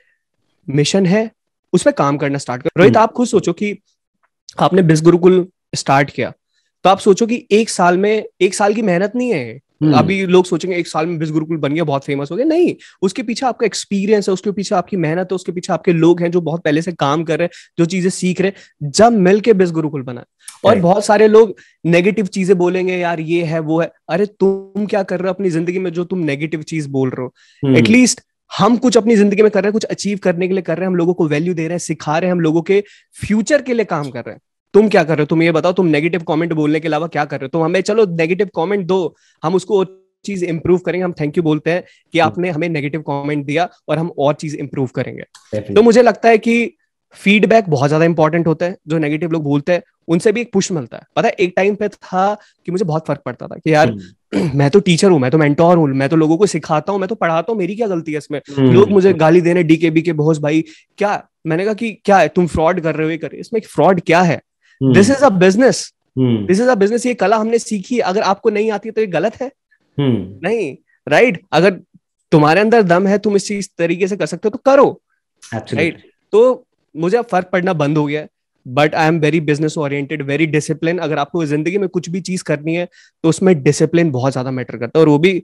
मिशन है, उसमें काम करना स्टार्ट करो। रोहित, आप खुद सोचो कि आपने बिस गुरुकुल स्टार्ट किया, तो आप सोचो कि 1 साल में, 1 साल की मेहनत नहीं है। अभी लोग सोचेंगे 1 साल में बिस गुरुकुल बन गया, बहुत फेमस हो गया। नहीं, उसके पीछे आपका एक्सपीरियंस है, उसके पीछे आपकी मेहनत है, उसके पीछे आपके लोग हैं जो बहुत पहले से काम कर रहे हैं, जो चीजें सीख रहे हैं, जब मिलके बिस गुरुकुल बना। और बहुत सारे लोग नेगेटिव चीजें बोलेंगे, यार ये है वो है। अरे तुम क्या कर रहे हो अपनी जिंदगी में जो तुम नेगेटिव चीज बोल रहे हो? एटलीस्ट हम कुछ अपनी जिंदगी में कर रहे हैं, कुछ अचीव करने के लिए कर रहे हैं, हम लोगों को वैल्यू दे रहे हैं, सिखा रहे हैं, हम लोगों के फ्यूचर के लिए काम कर रहे हैं। तुम क्या कर रहे हो? तुम ये बताओ, तुम नेगेटिव कमेंट बोलने के अलावा क्या कर रहे हो? तुम हमें चलो नेगेटिव कमेंट दो, हम उसको चीज इंप्रूव करेंगे, हम थैंक यू बोलते हैं कि आपने हमें नेगेटिव कमेंट दिया और हम और चीज इंप्रूव करेंगे। तो मुझे लगता है कि फीडबैक बहुत ज्यादा इंपॉर्टेंट होता है। जो नेगेटिव लोग बोलते हैं उनसे भी एक पुश मिलता है। पता है, एक टाइम पे था कि मुझे बहुत फर्क पड़ता था कि यार मैं तो टीचर हूं, मैं तो मेंटोर हूं, मैं तो लोगों को सिखाता हूं, मैं तो पढ़ाता हूं, मेरी क्या गलती है इसमें? लोग मुझे गाली देने, डीकेबी के बॉस भाई क्या। मैंने कहा कि क्या है, तुम फ्रॉड कर रहे हो, ये कर रहे हो, इसमें फ्रॉड क्या है? This is a business, this is a business. ये कला हमने सीखी, अगर आपको नहीं आती तो ये गलत है? नहीं, राइट? अगर तुम्हारे अंदर दम है, तुम इस तरीके से कर सकते हो तो करो, राइट? तो मुझे अब फर्क पड़ना बंद हो गया। But I am very business oriented, very discipline. अगर आपको जिंदगी में कुछ भी चीज करनी है तो उसमें डिसिप्लिन बहुत ज्यादा मैटर करता है, और वो भी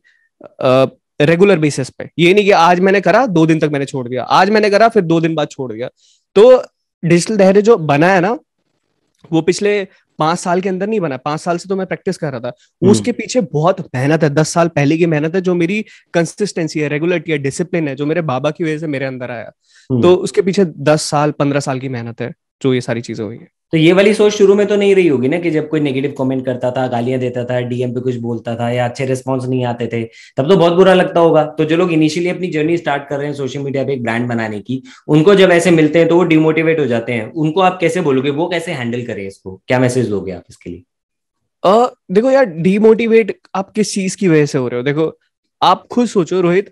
रेगुलर बेसिस पे। ये नहीं कि आज मैंने करा 2 दिन तक मैंने छोड़ दिया, आज मैंने करा फिर 2 दिन बाद छोड़ दिया। तो डिजिटल धैर्य जो बना है ना, वो पिछले 5 साल के अंदर नहीं बना। 5 साल से तो मैं प्रैक्टिस कर रहा था, उसके पीछे बहुत मेहनत है, 10 साल पहले की मेहनत है, जो मेरी कंसिस्टेंसी है, रेगुलरिटी है, डिसिप्लिन है, जो मेरे बाबा की वजह से मेरे अंदर आया। तो उसके पीछे 10 साल 15 साल की मेहनत है, जो ये सारी चीजें हुई है। तो ये वाली सोच शुरू में तो नहीं रही होगी ना, कि जब कोई नेगेटिव कमेंट करता था, गालियां देता था, डीएम पे कुछ बोलता था या अच्छे रिस्पॉन्स नहीं आते थे, तब तो बहुत बुरा लगता होगा। तो जो लोग इनिशियली अपनी जर्नी स्टार्ट कर रहे हैं सोशल मीडिया पे एक ब्रांड बनाने की, उनको जब ऐसे मिलते हैं तो वो डिमोटिवेट हो जाते हैं। उनको आप कैसे बोलोगे, वो कैसे हैंडल करें इसको, क्या मैसेज दोगे आप इसके लिए? देखो यार, डिमोटिवेट आप किस चीज की वजह से हो रहे हो? देखो, आप खुद सोचो रोहित,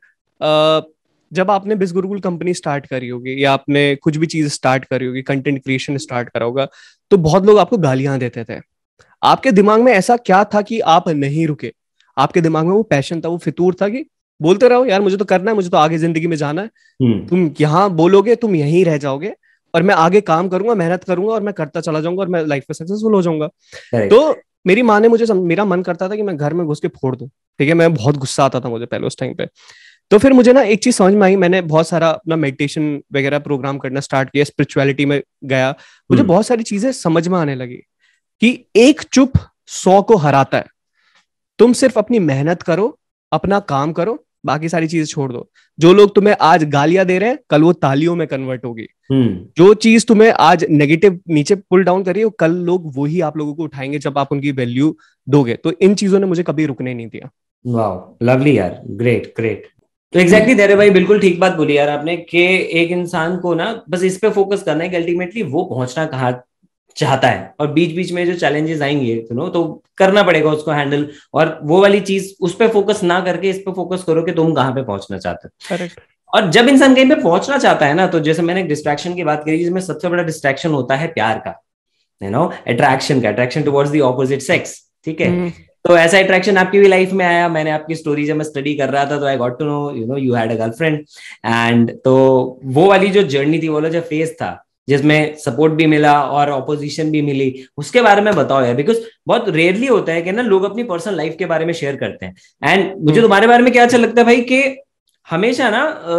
जब आपने बिस गुरुकुल कंपनी स्टार्ट करी होगी या आपने कुछ भी चीज स्टार्ट करी होगी, कंटेंट क्रिएशन स्टार्ट करा होगा, तो बहुत लोग आपको गालियां देते थे। आपके दिमाग में ऐसा क्या था कि आप नहीं रुके? आपके दिमाग में वो पैशन था, वो फितूर था कि बोलते रहो यार, मुझे तो करना है, मुझे तो आगे जिंदगी में जाना है। तुम यहाँ बोलोगे तुम यहीं रह जाओगे, और मैं आगे काम करूंगा, मेहनत करूंगा, और मैं करता चला जाऊंगा, और मैं लाइफ में सक्सेसफुल हो जाऊंगा। तो मेरी माँ ने मुझे मेरा मन करता था कि मैं घर में घुस के फोड़ दूं, ठीक है। मैं बहुत गुस्सा आता था मुझे पहले उस टाइम पे। तो फिर मुझे ना एक चीज समझ में आई, मैंने बहुत सारा अपना मेडिटेशन वगैरह प्रोग्राम करना स्टार्ट किया, स्पिरिचुअलिटी में गया, मुझे बहुत सारी चीजें समझ में आने लगी कि एक चुप 100 को हराता है। तुम सिर्फ अपनी मेहनत करो, अपना काम करो, बाकी सारी चीजें छोड़ दो। जो लोग तुम्हें आज गालियां दे रहे हैं, कल वो तालियों में कन्वर्ट होगी। जो चीज तुम्हें आज नेगेटिव नीचे पुल डाउन कर रही है, कल लोग वही आप लोगों को उठाएंगे जब आप उनकी वैल्यू दोगे। तो इन चीजों ने मुझे कभी रुकने नहीं दिया। वाह, लवली यार, ग्रेट ग्रेट। तो एग्जैक्टली धैर्य भाई, बिल्कुल ठीक बात बोली यार आपने, कि एक इंसान को ना बस इस पे फोकस करना है कि अल्टीमेटली वो पहुंचना कहाँ चाहता है, और बीच बीच में जो चैलेंजेस आएंगे तो करना पड़ेगा उसको हैंडल। और वो वाली चीज, उस पे फोकस ना करके इस पे फोकस करो कि तुम कहाँ पे पहुंचना चाहते हो। करेक्ट। और जब इंसान कहीं पे पहुंचना चाहता है ना, तो जैसे मैंने डिस्ट्रैक्शन की बात करी, जिसमें सबसे बड़ा डिस्ट्रैक्शन होता है प्यार का, अट्रैक्शन का, attraction towards the opposite sex, ठीक है। तो ऐसा अट्रैक्शन आपकी भी लाइफ में आया। मैंने आपकी स्टोरी जब मैं स्टडी कर रहा था, तो I got to know you had a girlfriend, and तो वो वाली जो जर्नी थी, वो वाला जो फेज था जिसमें सपोर्ट भी मिला और ऑपोजिशन भी मिली, उसके बारे में बताओ यार। बिकॉज बहुत रेयरली होता है कि ना लोग अपनी पर्सनल लाइफ के बारे में शेयर करते हैं। एंड मुझे तुम्हारे बारे में क्या अच्छा लगता है भाई, कि हमेशा ना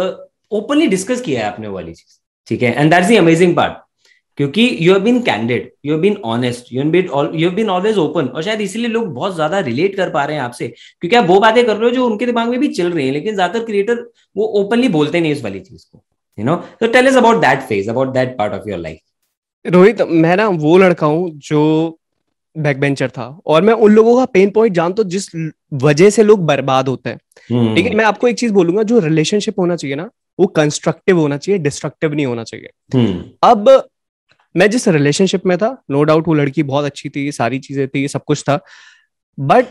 ओपनली डिस्कस किया है आपने वो वाली चीज, ठीक है, and that's the amazing part, क्योंकि you have been candid, you have been honest, you have been always open, और शायद इसीलिए लोग बहुत ज्यादा रिलेट कर पा रहे हैं आपसे, क्योंकि आप वो बातें कर रहे हो जो उनके दिमाग में भी चल रही है, लेकिन ज्यादातर क्रिएटर वो ओपनली बोलते नहीं इस वाली चीज को, यू नो। तो tell us about that phase, about that part of your life. Rohit, मैं ना वो लड़का हूँ जो बैक बेंचर था, और मैं उन लोगों का पेन पॉइंट जानता हूँ जिस वजह से लोग बर्बाद होते हैं। ठीक है, मैं आपको एक चीज बोलूंगा, जो रिलेशनशिप होना चाहिए ना, वो कंस्ट्रक्टिव होना चाहिए, डिस्ट्रक्टिव नहीं होना चाहिए। अब मैं जिस रिलेशनशिप में था, नो डाउट वो लड़की बहुत अच्छी थी, सारी चीजें थी, सब कुछ था, बट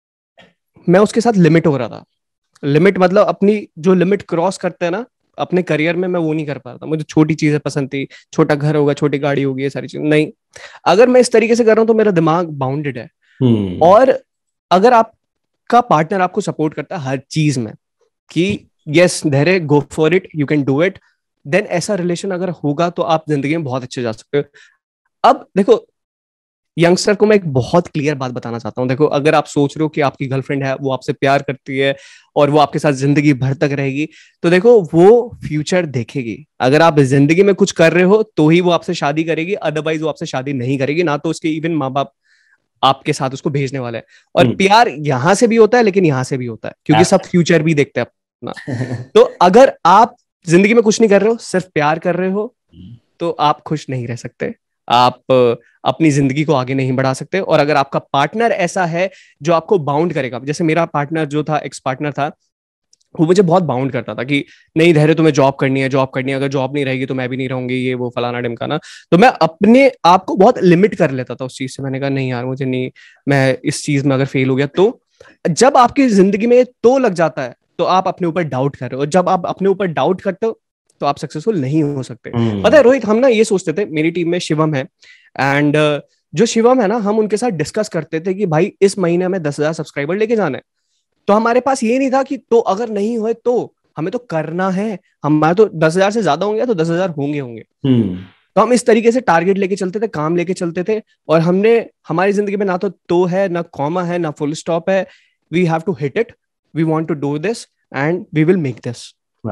मैं उसके साथ लिमिट हो रहा था। लिमिट मतलब अपनी जो लिमिट क्रॉस करते हैं ना अपने करियर में, मैं वो नहीं कर पा रहा था। मुझे छोटी चीजें पसंद थी, छोटा घर होगा, छोटी गाड़ी होगी, ये सारी चीजें नहीं। अगर मैं इस तरीके से कर रहा हूँ तो मेरा दिमाग बाउंडेड है। और अगर आपका पार्टनर आपको सपोर्ट करता है हर चीज में कि yes Dhairya, go for it, you can do it, then ऐसा रिलेशन अगर होगा तो आप जिंदगी में बहुत अच्छे जा सकते हो। अब देखो, यंगस्टर को मैं एक बहुत क्लियर बात बताना चाहता हूँ। देखो, अगर आप सोच रहे हो कि आपकी गर्लफ्रेंड है, वो आपसे प्यार करती है और वो आपके साथ जिंदगी भर तक रहेगी, तो देखो वो फ्यूचर देखेगी। अगर आप जिंदगी में कुछ कर रहे हो तो ही वो आपसे शादी करेगी, अदरवाइज वो आपसे शादी नहीं करेगी। ना तो उसके इवन माँ बाप आपके साथ उसको भेजने वाले हैं। और प्यार यहां से भी होता है, लेकिन यहां से भी होता है, क्योंकि सब फ्यूचर भी देखते हैं अपना। तो अगर आप जिंदगी में कुछ नहीं कर रहे हो, सिर्फ प्यार कर रहे हो, तो आप खुश नहीं रह सकते, आप अपनी जिंदगी को आगे नहीं बढ़ा सकते। और अगर आपका पार्टनर ऐसा है जो आपको बाउंड करेगा, जैसे मेरा पार्टनर जो था, एक्स पार्टनर था, वो मुझे बहुत बाउंड करता था कि नहीं धैर्य, तुम्हें जॉब करनी है, जॉब करनी है, अगर जॉब नहीं रहेगी तो मैं भी नहीं रहूंगी, ये वो फलाना ढिमकाना। तो मैं अपने आप को बहुत लिमिट कर लेता था उस चीज से। मैंने कहा नहीं यार, मुझे नहीं, मैं इस चीज में अगर फेल हो गया तो। जब आपकी जिंदगी में तो लग जाता है तो आप अपने ऊपर डाउट कर रहे हो, जब आप अपने ऊपर डाउट करते हो तो आप सक्सेसफुल नहीं हो सकते। पता है रोहित, हम ना ये सोचते थे, मेरी टीम में शिवम है, एंड जो शिवम है ना, हम उनके साथ डिस्कस करते थे कि भाई इस महीने हमें 10,000 सब्सक्राइबर लेके जाना है। तो हमारे पास ये नहीं था कि तो अगर नहीं हुए तो हमें तो करना है, हमारे तो 10,000 से ज्यादा होंगे तो 10,000 होंगे होंगे। तो हम इस तरीके से टारगेट लेके चलते थे, काम लेके चलते थे। और हमने हमारी जिंदगी में ना तो है, ना कॉमा है, ना फुल स्टॉप है। We have to hit it, we want to do this and we will make this.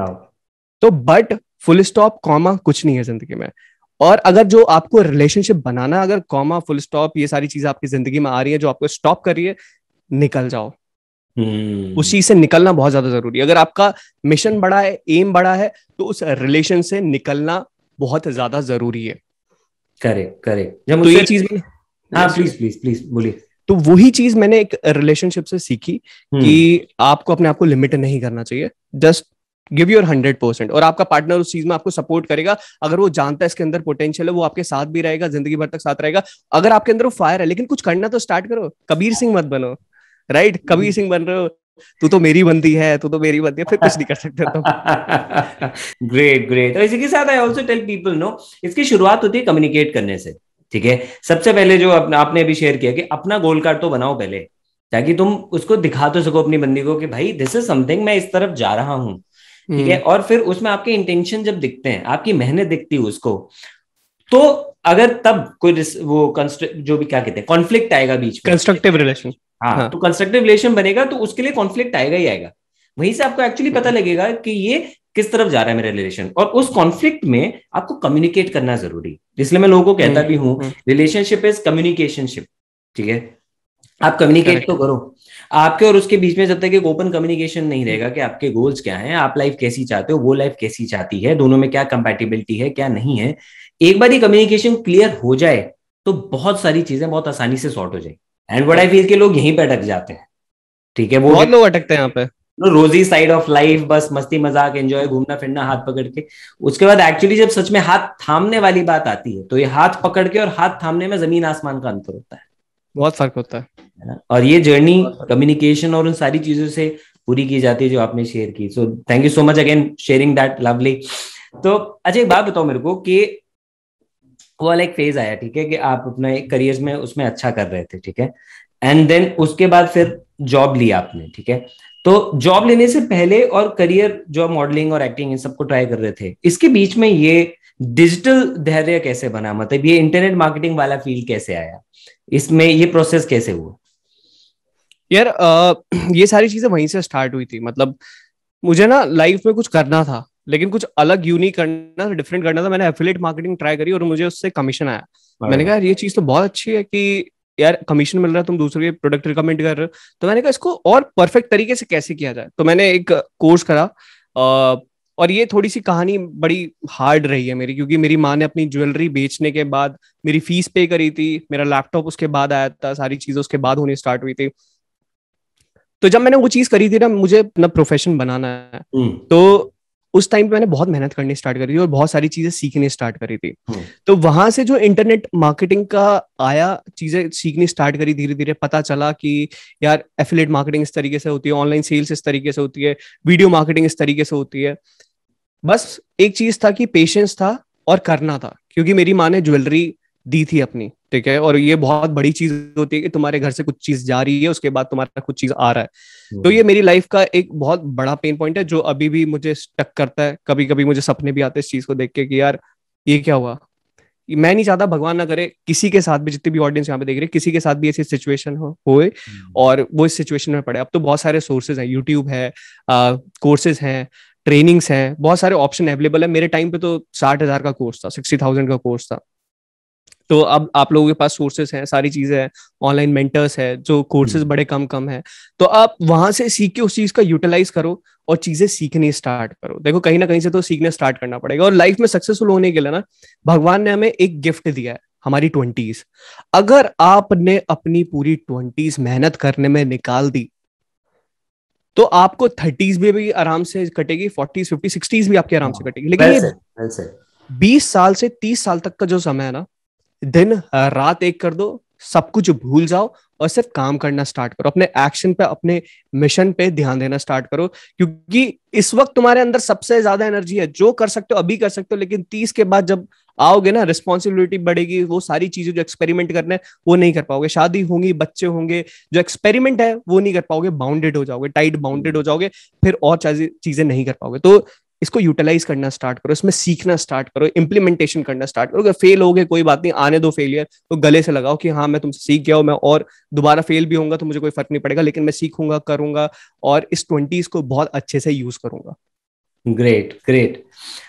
तो बट फुल स्टॉप कॉमा कुछ नहीं है जिंदगी में। और अगर जो आपको रिलेशनशिप बनाना, अगर कॉमा फुल स्टॉप ये सारी चीजें आपकी जिंदगी में आ रही है जो आपको स्टॉप कर रही है, निकल जाओ। उस चीज से निकलना बहुत ज्यादा जरूरी है। अगर आपका मिशन बड़ा है, एम बड़ा है, तो उस रिलेशन से निकलना बहुत ज्यादा जरूरी है। Correct correct. जब तो ये चीज हाँ प्लीज प्लीज प्लीज बोलिए। तो वही चीज मैंने एक रिलेशनशिप से सीखी कि आपको अपने आप को लिमिट नहीं करना चाहिए, जस्ट गिव योर 100%। और आपका पार्टनर उस चीज में आपको सपोर्ट करेगा। अगर वो जानता है इसके अंदर पोटेंशियल है, वो आपके साथ भी रहेगा, जिंदगी भर तक साथ रहेगा। अगर आपके अंदर वो फायर है, लेकिन कुछ करना तो स्टार्ट करो, कबीर सिंह मत बनो। राइट, कबीर सिंह बन रहे हो, तू तो मेरी बंदी है, तू तो मेरी बंदी है, फिर कुछ नहीं कर सकते तुम। Great great. और इसी के साथ I also tell people no, इसकी शुरुआत होती है कम्युनिकेट करने से, ठीक है। सबसे पहले जो आपने अभी शेयर किया कि अपना गोल कार्ड तो बनाओ पहले, ताकि तुम उसको दिखा तो सको अपनी बंदी को कि भाई दिस इज समथिंग, मैं इस तरफ जा रहा हूं, ठीक है। और फिर उसमें आपके इंटेंशन जब दिखते हैं, आपकी मेहनत दिखती है उसको, तो अगर तब कोई वो जो भी क्या कहते हैं कॉन्फ्लिक्ट आएगा बीच में, कंस्ट्रक्टिव रिलेशन, हाँ, तो कंस्ट्रक्टिव रिलेशन बनेगा तो उसके लिए कॉन्फ्लिक्ट आएगा ही आएगा। वहीं से आपको एक्चुअली पता लगेगा कि ये किस तरफ जा रहा है मेरा रिलेशन, और उस कॉन्फ्लिक्ट में आपको कम्युनिकेट करना जरूरी। इसलिए मैं लोगों को कहता भी हूं, रिलेशनशिप इज कम्युनिकेशनशिप, ठीक है। आप कम्युनिकेट तो करो, आपके और उसके बीच में जब तक एक ओपन कम्युनिकेशन नहीं रहेगा कि आपके गोल्स क्या हैं, आप लाइफ कैसी चाहते हो, वो लाइफ कैसी चाहती है, दोनों में क्या कंपैटिबिलिटी है, क्या नहीं है, एक बार ये कम्युनिकेशन क्लियर हो जाए तो बहुत सारी चीजें बहुत आसानी से सॉर्ट हो जाएगी। एंड व्हाट आई फील के लोग यहीं पे अटक जाते हैं, ठीक है। वो बहुत लोग अटकते हैं यहाँ पे, रोजी साइड ऑफ लाइफ, बस मस्ती मजाक एंजॉय, घूमना फिरना हाथ पकड़ के। उसके बाद एक्चुअली जब सच में हाथ थामने वाली बात आती है, तो ये हाथ पकड़ के और हाथ थामने में जमीन आसमान का अंतर होता है, बहुत फर्क होता है। और ये जर्नी कम्युनिकेशन और उन सारी चीजों से पूरी की जाती है जो आपने शेयर की। So thank you so much again sharing that lovely. तो अच्छा एक बात बताओ मेरे को कि वो वाला एक फेज आया, ठीक है, कि आप अपना करियर में उसमें अच्छा कर रहे थे, ठीक है, एंड देन उसके बाद फिर जॉब लिया आपने, ठीक है। तो जॉब लेने से पहले और करियर जो मॉडलिंग और एक्टिंग इन सबको ट्राई कर रहे थे, इसके बीच में ये डिजिटल धैर्य कैसे बना, मतलब ये इंटरनेट मार्केटिंग वाला फील्ड कैसे आया, इसमें ये प्रोसेस कैसे हुआ? यार ये सारी चीजें वहीं से स्टार्ट हुई थी। मतलब मुझे ना लाइफ में कुछ करना था, लेकिन कुछ अलग यूनिक करना, डिफरेंट करना था। मैंने एफिलिएट मार्केटिंग ट्राई करी और मुझे उससे कमीशन आया। मैंने कहा यार ये चीज तो बहुत अच्छी है कि यार कमीशन मिल रहा है, तुम दूसरे के प्रोडक्ट रिकमेंड कर रहे हो। तो मैंने कहा इसको और परफेक्ट तरीके से कैसे किया जाए। तो मैंने एक कोर्स करा। और ये थोड़ी सी कहानी बड़ी हार्ड रही है मेरी, क्योंकि मेरी माँ ने अपनी ज्वेलरी बेचने के बाद मेरी फीस पे करी थी, मेरा लैपटॉप उसके बाद आया था, सारी चीजें उसके बाद होनी स्टार्ट हुई थी। तो जब मैंने वो चीज करी थी ना, मुझे अपना प्रोफेशन बनाना है, तो उस टाइम पे मैंने बहुत मेहनत करनी स्टार्ट करी थी और बहुत सारी चीजें सीखनी स्टार्ट करी थी। तो वहां से जो इंटरनेट मार्केटिंग का आया, चीजें सीखनी स्टार्ट करी, धीरे धीरे पता चला कि यार एफिलिएट मार्केटिंग इस तरीके से होती है, ऑनलाइन सेल्स इस तरीके से होती है, वीडियो मार्केटिंग इस तरीके से होती है। बस एक चीज था कि पेशेंस था और करना था, क्योंकि मेरी माँ ने ज्वेलरी दी थी अपनी, ठीक है। और ये बहुत बड़ी चीज होती है कि तुम्हारे घर से कुछ चीज जा रही है, उसके बाद तुम्हारा कुछ चीज आ रहा है। तो ये मेरी लाइफ का एक बहुत बड़ा पेन पॉइंट है, जो अभी भी मुझे स्टक करता है। कभी कभी मुझे सपने भी आते हैं इस चीज को देख के कि यार ये क्या हुआ। मैं नहीं चाहता, भगवान ना करे, किसी के साथ भी, जितनी भी ऑडियंस यहाँ पे देख रहे हैं, किसी के साथ भी ऐसी सिचुएशन होए और वो इस सिचुएशन में पड़े। अब तो बहुत सारे सोर्सेज हैं, यूट्यूब है, कोर्सेज हैं, ट्रेनिंग्स हैं, बहुत सारे ऑप्शन अवेलेबल है। मेरे टाइम पे तो 60,000 का कोर्स था, 60,000 का कोर्स था। तो अब आप लोगों के पास सोर्सेस हैं, सारी चीजें हैं, ऑनलाइन मेंटर्स है, जो कोर्सेज बड़े कम कम है। तो आप वहां से सीख के उस चीज का यूटिलाइज करो और चीजें सीखनी स्टार्ट करो। देखो कहीं ना कहीं से तो सीखने स्टार्ट करना पड़ेगा। और लाइफ में सक्सेसफुल होने के लिए ना, भगवान ने हमें एक गिफ्ट दिया है, हमारी 20s। अगर आपने अपनी पूरी 20s मेहनत करने में निकाल दी, तो आपको 30s भी आराम से कटेगी, 40s 50s 60s भी आपके आराम से कटेगी। लेकिन ये 20 साल से 30 साल तक का जो समय है ना, दिन रात एक कर दो, सब कुछ भूल जाओ और सिर्फ काम करना स्टार्ट करो, अपने एक्शन पे, अपने मिशन पे ध्यान देना स्टार्ट करो। क्योंकि इस वक्त तुम्हारे अंदर सबसे ज्यादा एनर्जी है, जो कर सकते हो अभी कर सकते हो। लेकिन 30 के बाद जब आओगे ना, रिस्पॉन्सिबिलिटी बढ़ेगी, वो सारी चीजें जो एक्सपेरिमेंट करने हैं वो नहीं कर पाओगे, शादी होंगी, बच्चे होंगे, जो एक्सपेरिमेंट है वो नहीं कर पाओगे, बाउंडेड हो जाओगे, टाइट बाउंडेड हो जाओगे, फिर और चीजें नहीं कर पाओगे। तो इसको यूटिलाइज करना स्टार्ट करो, इसमें सीखना स्टार्ट करो, इम्प्लीमेंटेशन करना स्टार्ट करो। अगर फेल हो गए कोई बात नहीं, आने दो फेलियर, तो गले से लगाओ कि हाँ मैं तुमसे सीख गया हूं, मैं और दोबारा फेल भी होऊंगा तो मुझे कोई फर्क नहीं पड़ेगा, लेकिन मैं सीखूंगा, करूंगा और इस 20s को बहुत अच्छे से यूज करूंगा। Great great.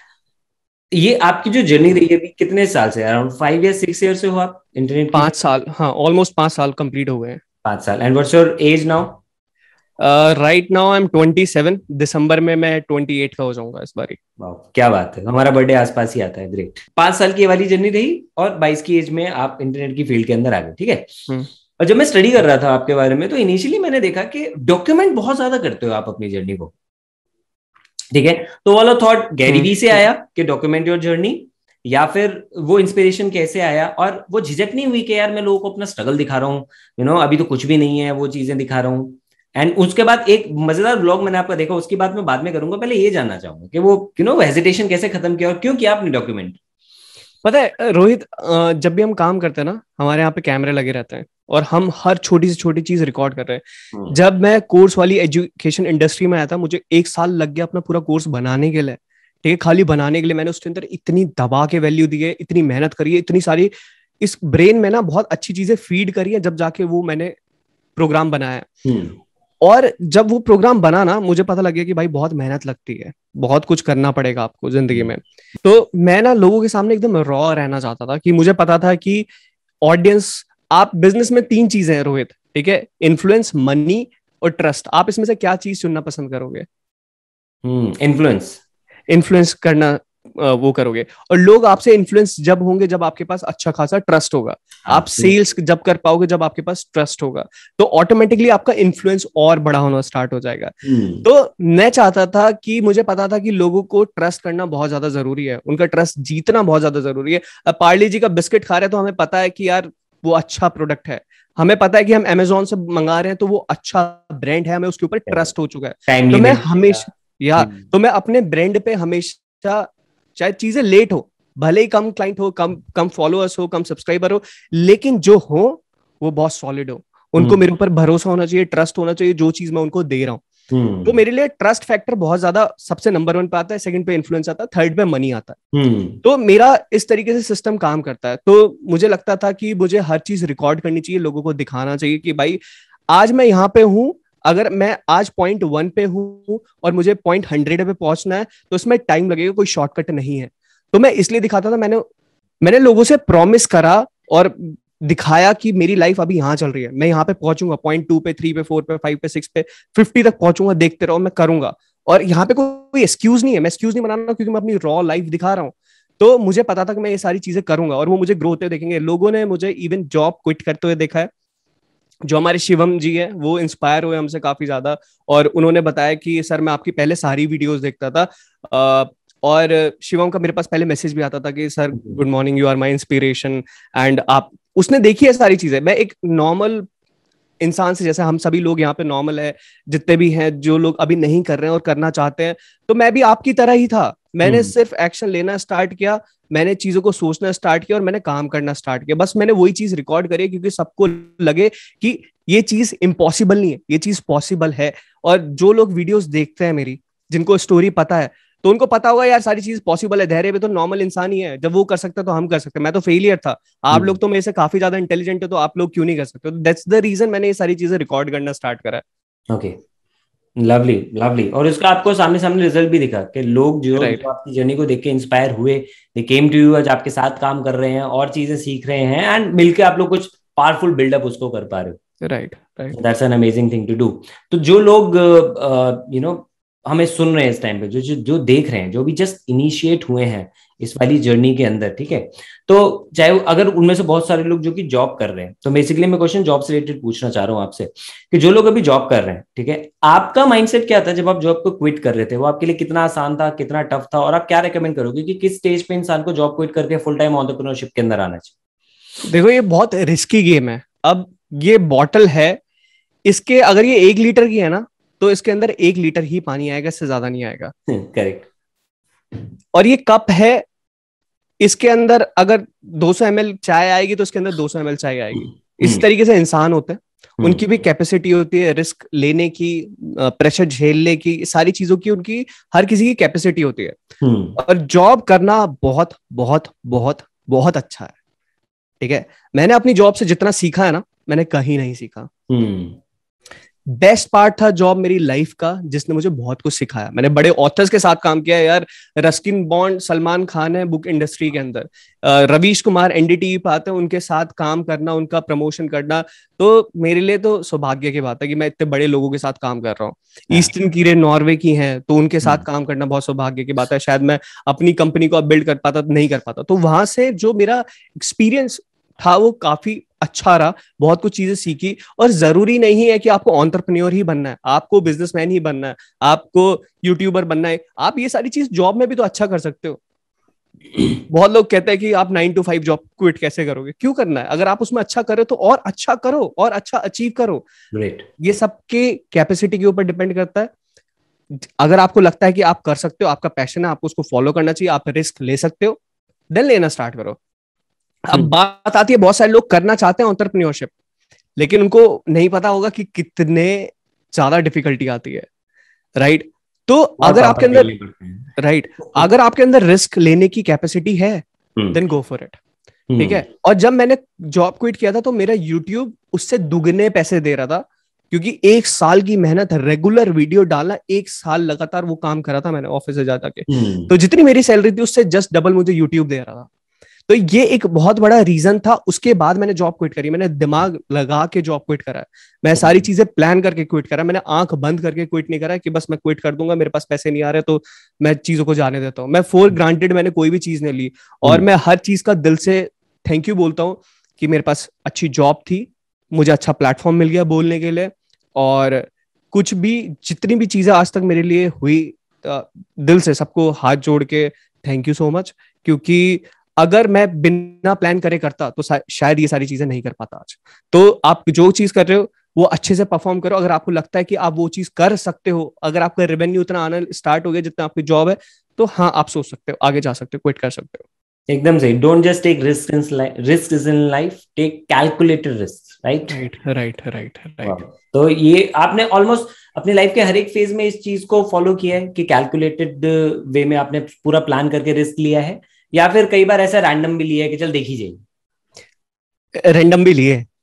ये आपकी जो जर्नी रही है अभी कितने साल से, अराउंड 5 या 6 ईयर से हो आप इंटरनेट की? 5 साल, हाँ ऑलमोस्ट 5 साल कंप्लीट हो गए हैं। 5 साल। And what's your age now? Right now I am 27। दिसंबर में मैं 28 का हो जाऊंगा इस बारी। क्या बात है, हमारा बर्थडे आसपास ही आता है। ग्रेट। 5 साल की वाली जर्नी रही और 22 की एज में आप इंटरनेट की फील्ड के अंदर आ गए, ठीक है। और जब मैं स्टडी कर रहा था आपके बारे में, तो इनिशियली मैंने देखा कि डॉक्यूमेंट बहुत ज्यादा करते हो आप अपनी जर्नी को, ठीक है। तो वाला थॉट गैरी वी से आया कि डॉक्यूमेंट योर जर्नी, या फिर वो इंस्पिरेशन कैसे आया? और वो झिझक नहीं हुई कि यार मैं लोगों को अपना स्ट्रगल दिखा रहा हूँ, अभी तो कुछ भी नहीं है, वो चीजें दिखा रहा हूँ? एंड उसके बाद एक मजेदार ब्लॉग मैंने आपका देखा, उसकी बात मैं बाद में करूंगा। पहले ये जानना चाहूंगा कि वो हेजिटेशन कैसे खत्म किया और क्यों किया आपने डॉक्यूमेंट? पता है रोहित, जब भी हम काम करते हैं ना, हमारे यहाँ पे कैमरे लगे रहते हैं और हम हर छोटी से छोटी चीज रिकॉर्ड कर रहे हैं। जब मैं कोर्स वाली एजुकेशन इंडस्ट्री में आया था, मुझे 1 साल लग गया अपना पूरा कोर्स बनाने के लिए, ठीक है। खाली बनाने के लिए मैंने उसके अंदर इतनी दबा के वैल्यू दी है, इतनी मेहनत करी है, इतनी सारी इस ब्रेन में ना बहुत अच्छी चीजें फीड करी है, जब जाके वो मैंने प्रोग्राम बनाया। और जब वो प्रोग्राम बना ना, मुझे पता लग गया कि भाई बहुत मेहनत लगती है, बहुत कुछ करना पड़ेगा आपको जिंदगी में। तो मैं ना लोगों के सामने एकदम रॉ रहना चाहता था, कि मुझे पता था कि ऑडियंस, आप बिजनेस में 3 चीजें हैं रोहित, ठीक है, इन्फ्लुएंस, मनी और ट्रस्ट। आप इसमें से क्या चीज चुनना पसंद करोगे? इन्फ्लुएंस करना वो करोगे। और लोग आपसे इन्फ्लुएंस जब होंगे जब आपके पास अच्छा खासा ट्रस्ट होगा। आप सेल्स जब कर पाओगे जब आपके पास ट्रस्ट होगा, तो ऑटोमेटिकली आपका इन्फ्लुएंस और बड़ा होना स्टार्ट हो जाएगा। तो मैं चाहता था कि, मुझे पता था कि लोगों को ट्रस्ट करना बहुत ज्यादा जरूरी है, उनका ट्रस्ट जीतना बहुत ज्यादा जरूरी है। अब पार्ले जी का बिस्किट खा रहे हैं तो हमें पता है कि यार वो अच्छा प्रोडक्ट है, हमें पता है कि हम अमेजोन से मंगा रहे हैं तो वो अच्छा ब्रांड है, हमें उसके ऊपर ट्रस्ट हो चुका है। तो मैं हमेशा तो मैं अपने ब्रांड पे हमेशा, चाहे चीजें लेट हो, भले ही कम क्लाइंट हो, कम फॉलोअर्स हो, कम सब्सक्राइबर हो, लेकिन जो हो वो बहुत सॉलिड हो, उनको मेरे ऊपर भरोसा होना चाहिए, ट्रस्ट होना चाहिए जो चीज मैं उनको दे रहा हूँ। तो मेरे लिए ट्रस्ट फैक्टर बहुत ज्यादा सबसे नंबर 1 पे आता है, सेकंड पे इन्फ्लुएंस आता है, थर्ड पे मनी आता है। तो मेरा इस तरीके से सिस्टम काम करता है। तो मुझे लगता था कि मुझे हर चीज रिकॉर्ड करनी चाहिए, लोगों को दिखाना चाहिए कि भाई आज मैं यहाँ पे हूँ, अगर मैं आज पॉइंट 1 पे हूं और मुझे पॉइंट 100 पे पहुंचना है तो उसमें टाइम लगेगा, कोई शॉर्टकट नहीं है। तो मैं इसलिए दिखाता था, मैंने लोगों से प्रॉमिस करा और दिखाया कि मेरी लाइफ अभी यहाँ चल रही है, मैं यहाँ पे पहुंचूंगा, पॉइंट 2 पे, 3 पे, 4 पे, 5 पे, 6 पे, 50 तक पहुंचूंगा, देखते रहो, मैं करूंगा। और यहाँ पे कोई एक्सक्यूज नहीं है, मैं एक्सक्यूज नहीं बना रहा क्योंकि मैं अपनी रॉ लाइफ दिखा रहा हूँ। तो मुझे पता था कि मैं ये सारी चीजें करूंगा और वो मुझे ग्रो होते देखेंगे। लोगों ने मुझे इवन जॉब क्विट करते हुए देखा है। जो हमारे शिवम जी है वो इंस्पायर हुए हमसे काफी ज्यादा, और उन्होंने बताया कि सर मैं आपकी पहले सारी वीडियोस देखता था। और शिवम का मेरे पास पहले मैसेज भी आता था कि sir good morning, you are my inspiration. And आप, उसने देखी है सारी चीजें। मैं एक नॉर्मल इंसान से, जैसे हम सभी लोग यहाँ पे नॉर्मल है, जितने भी हैं, जो लोग अभी नहीं कर रहे हैं और करना चाहते हैं, तो मैं भी आपकी तरह ही था। मैंने सिर्फ एक्शन लेना स्टार्ट किया, मैंने चीजों को सोचना स्टार्ट किया और मैंने काम करना स्टार्ट किया। बस मैंने वही चीज रिकॉर्ड करी क्योंकि सबको लगे कि ये चीज इम्पॉसिबल नहीं है, ये चीज पॉसिबल है। और जो लोग वीडियोस देखते हैं मेरी, जिनको स्टोरी पता है, तो उनको पता होगा यार सारी चीज पॉसिबल है। धैर्य भी तो नॉर्मल इंसान ही है, जब वो कर सकता तो हम कर सकते हैं। मैं तो फेलियर था, आप लोग तो मेरे से काफी ज्यादा इंटेलिजेंट है, तो आप लोग क्यों नहीं कर सकते? तो दैट्स द रीजन मैंने ये सारी चीजें रिकॉर्ड करना स्टार्ट करा। Okay, lovely lovely. और इसका आपको सामने सामने रिजल्ट भी दिखा कि लोग जो राइट आपकी जर्नी को देख के इंस्पायर हुए, दे केम टू यू, आज आपके साथ काम कर रहे हैं और चीजें सीख रहे हैं, एंड मिलके आप लोग कुछ पावरफुल बिल्डअप उसको कर पा रहे हो। Right right. That's an amazing thing to do. तो जो लोग हमें सुन रहे हैं इस टाइम पे, जो जो जो देख रहे हैं, जो भी जस्ट इनिशिएट हुए हैं इस वाली जर्नी के अंदर, ठीक है, तो चाहे अगर उनमें से बहुत सारे लोग जो कि जॉब कर रहे हैं, तो बेसिकली मैं क्वेश्चन जॉब से रिलेटेड पूछना चाह रहा हूँ आपसे कि जो लोग अभी जॉब कर रहे हैं, ठीक है, आपका माइंडसेट क्या था जब आप जॉब को क्विट कर रहे थे? वो आपके लिए कितना आसान था, कितना टफ था, और आप क्या रेकमेंड करोगे कि किस स्टेज पे इंसान को जॉब क्विट करके फुल टाइम एंटरप्रेन्योरशिप के अंदर आना चाहिए? देखो ये बहुत रिस्की गेम है। अब ये बॉटल है, इसके अगर ये 1 लीटर की है ना, तो इसके अंदर 1 लीटर ही पानी आएगा, इससे ज्यादा नहीं आएगा। करेक्ट। और ये कप है, इसके अंदर अगर 200 ml चाय आएगी तो इसके अंदर 200 ml चाय आएगी। इस तरीके से इंसान होते हैं, उनकी भी कैपेसिटी होती है रिस्क लेने की, प्रेशर झेलने की, सारी चीजों की उनकी, हर किसी की कैपेसिटी होती है। और जॉब करना बहुत बहुत बहुत बहुत अच्छा है, ठीक है। मैंने अपनी जॉब से जितना सीखा है ना, मैंने कहीं नहीं सीखा। बेस्ट पार्ट था जॉब मेरी लाइफ का, जिसने मुझे बहुत कुछ सिखाया। मैंने बड़े ऑथर्स के साथ काम किया है यार। रस्किन बॉन्ड, सलमान खान है बुक इंडस्ट्री के अंदर, रवीश कुमार एनडीटीवी पे आते हैं, उनके साथ काम करना, उनका प्रमोशन करना, तो मेरे लिए तो सौभाग्य की बात है कि मैं इतने बड़े लोगों के साथ काम कर रहा हूँ। ईस्टर्न कीरे नॉर्वे की हैं, तो उनके साथ काम करना बहुत सौभाग्य की बात है। शायद मैं अपनी कंपनी को अब बिल्ड कर पाता, नहीं कर पाता। तो वहां से जो मेरा एक्सपीरियंस था वो काफी अच्छा रहा, बहुत कुछ चीजें सीखी। और जरूरी नहीं है कि आपको एंटरप्रेन्योर ही बनना है, आपको बिजनेसमैन ही बनना है, आपको यूट्यूबर बनना है। आप ये सारी चीज जॉब में भी तो अच्छा कर सकते हो। बहुत लोग कहते हैं कि आप 9 to 5 जॉब क्विट कैसे करोगे? क्यों करना है? अगर आप उसमें अच्छा करो तो और अच्छा करो और अच्छा अचीव करो। ग्रेट। ये सबके कैपेसिटी के ऊपर डिपेंड करता है। अगर आपको लगता है कि आप कर सकते हो, आपका पैशन है, आपको उसको फॉलो करना चाहिए, आप रिस्क ले सकते हो, देन लेना स्टार्ट करो। अब बात आती है, बहुत सारे लोग करना चाहते हैं एंटरप्रेन्योरशिप, लेकिन उनको नहीं पता होगा कि कितने ज्यादा डिफिकल्टी आती है, राइट। तो अगर आपके अंदर, राइट, अगर आपके अंदर रिस्क लेने की कैपेसिटी है, देन गो फॉर इट, ठीक है। और जब मैंने जॉब क्विट किया था तो मेरा यूट्यूब उससे दुगने पैसे दे रहा था, क्योंकि 1 साल की मेहनत, रेगुलर वीडियो डालना, 1 साल लगातार वो काम करा था मैंने ऑफिस से जाकर के। तो जितनी मेरी सैलरी थी उससे जस्ट डबल मुझे यूट्यूब दे रहा था। तो ये एक बहुत बड़ा रीजन था। उसके बाद मैंने जॉब क्विट करी, मैंने दिमाग लगा के जॉब क्विट करा है, मैं सारी चीजें प्लान करके क्विट करा। मैंने आंख बंद करके क्विट नहीं करा कि बस मैं क्विट कर दूंगा, मेरे पास पैसे नहीं आ रहे तो मैं चीजों को जाने देता हूँ। मैं फॉर ग्रांटेड मैंने कोई भी चीज नहीं ली, और मैं हर चीज का दिल से थैंक यू बोलता हूँ कि मेरे पास अच्छी जॉब थी, मुझे अच्छा प्लेटफॉर्म मिल गया बोलने के लिए, और कुछ भी, जितनी भी चीजें आज तक मेरे लिए हुई, दिल से सबको हाथ जोड़ के थैंक यू सो मच। क्योंकि अगर मैं बिना प्लान करे करता तो शायद ये सारी चीजें नहीं कर पाता आज। तो आप जो चीज कर रहे हो वो अच्छे से परफॉर्म करो। अगर आपको लगता है कि आप वो चीज कर सकते हो, अगर आपका रेवेन्यू उतना आना स्टार्ट हो गया जितना आपकी जॉब है, तो हाँ, आप सोच सकते हो, आगे जा सकते हो, क्विट कर सकते हो। एकदम सही। Don't just take risk in life, take calculated risk, right right right right right. तो ये आपने ऑलमोस्ट अपनी लाइफ के हर एक फेज में इस चीज को फॉलो किया है कि कैलकुलेटेड वे में आपने पूरा प्लान करके रिस्क लिया है, या फिर कई बार ऐसा रैंडम भी लिया है कि चल देखी जाएगी? रैंडम भी लिए,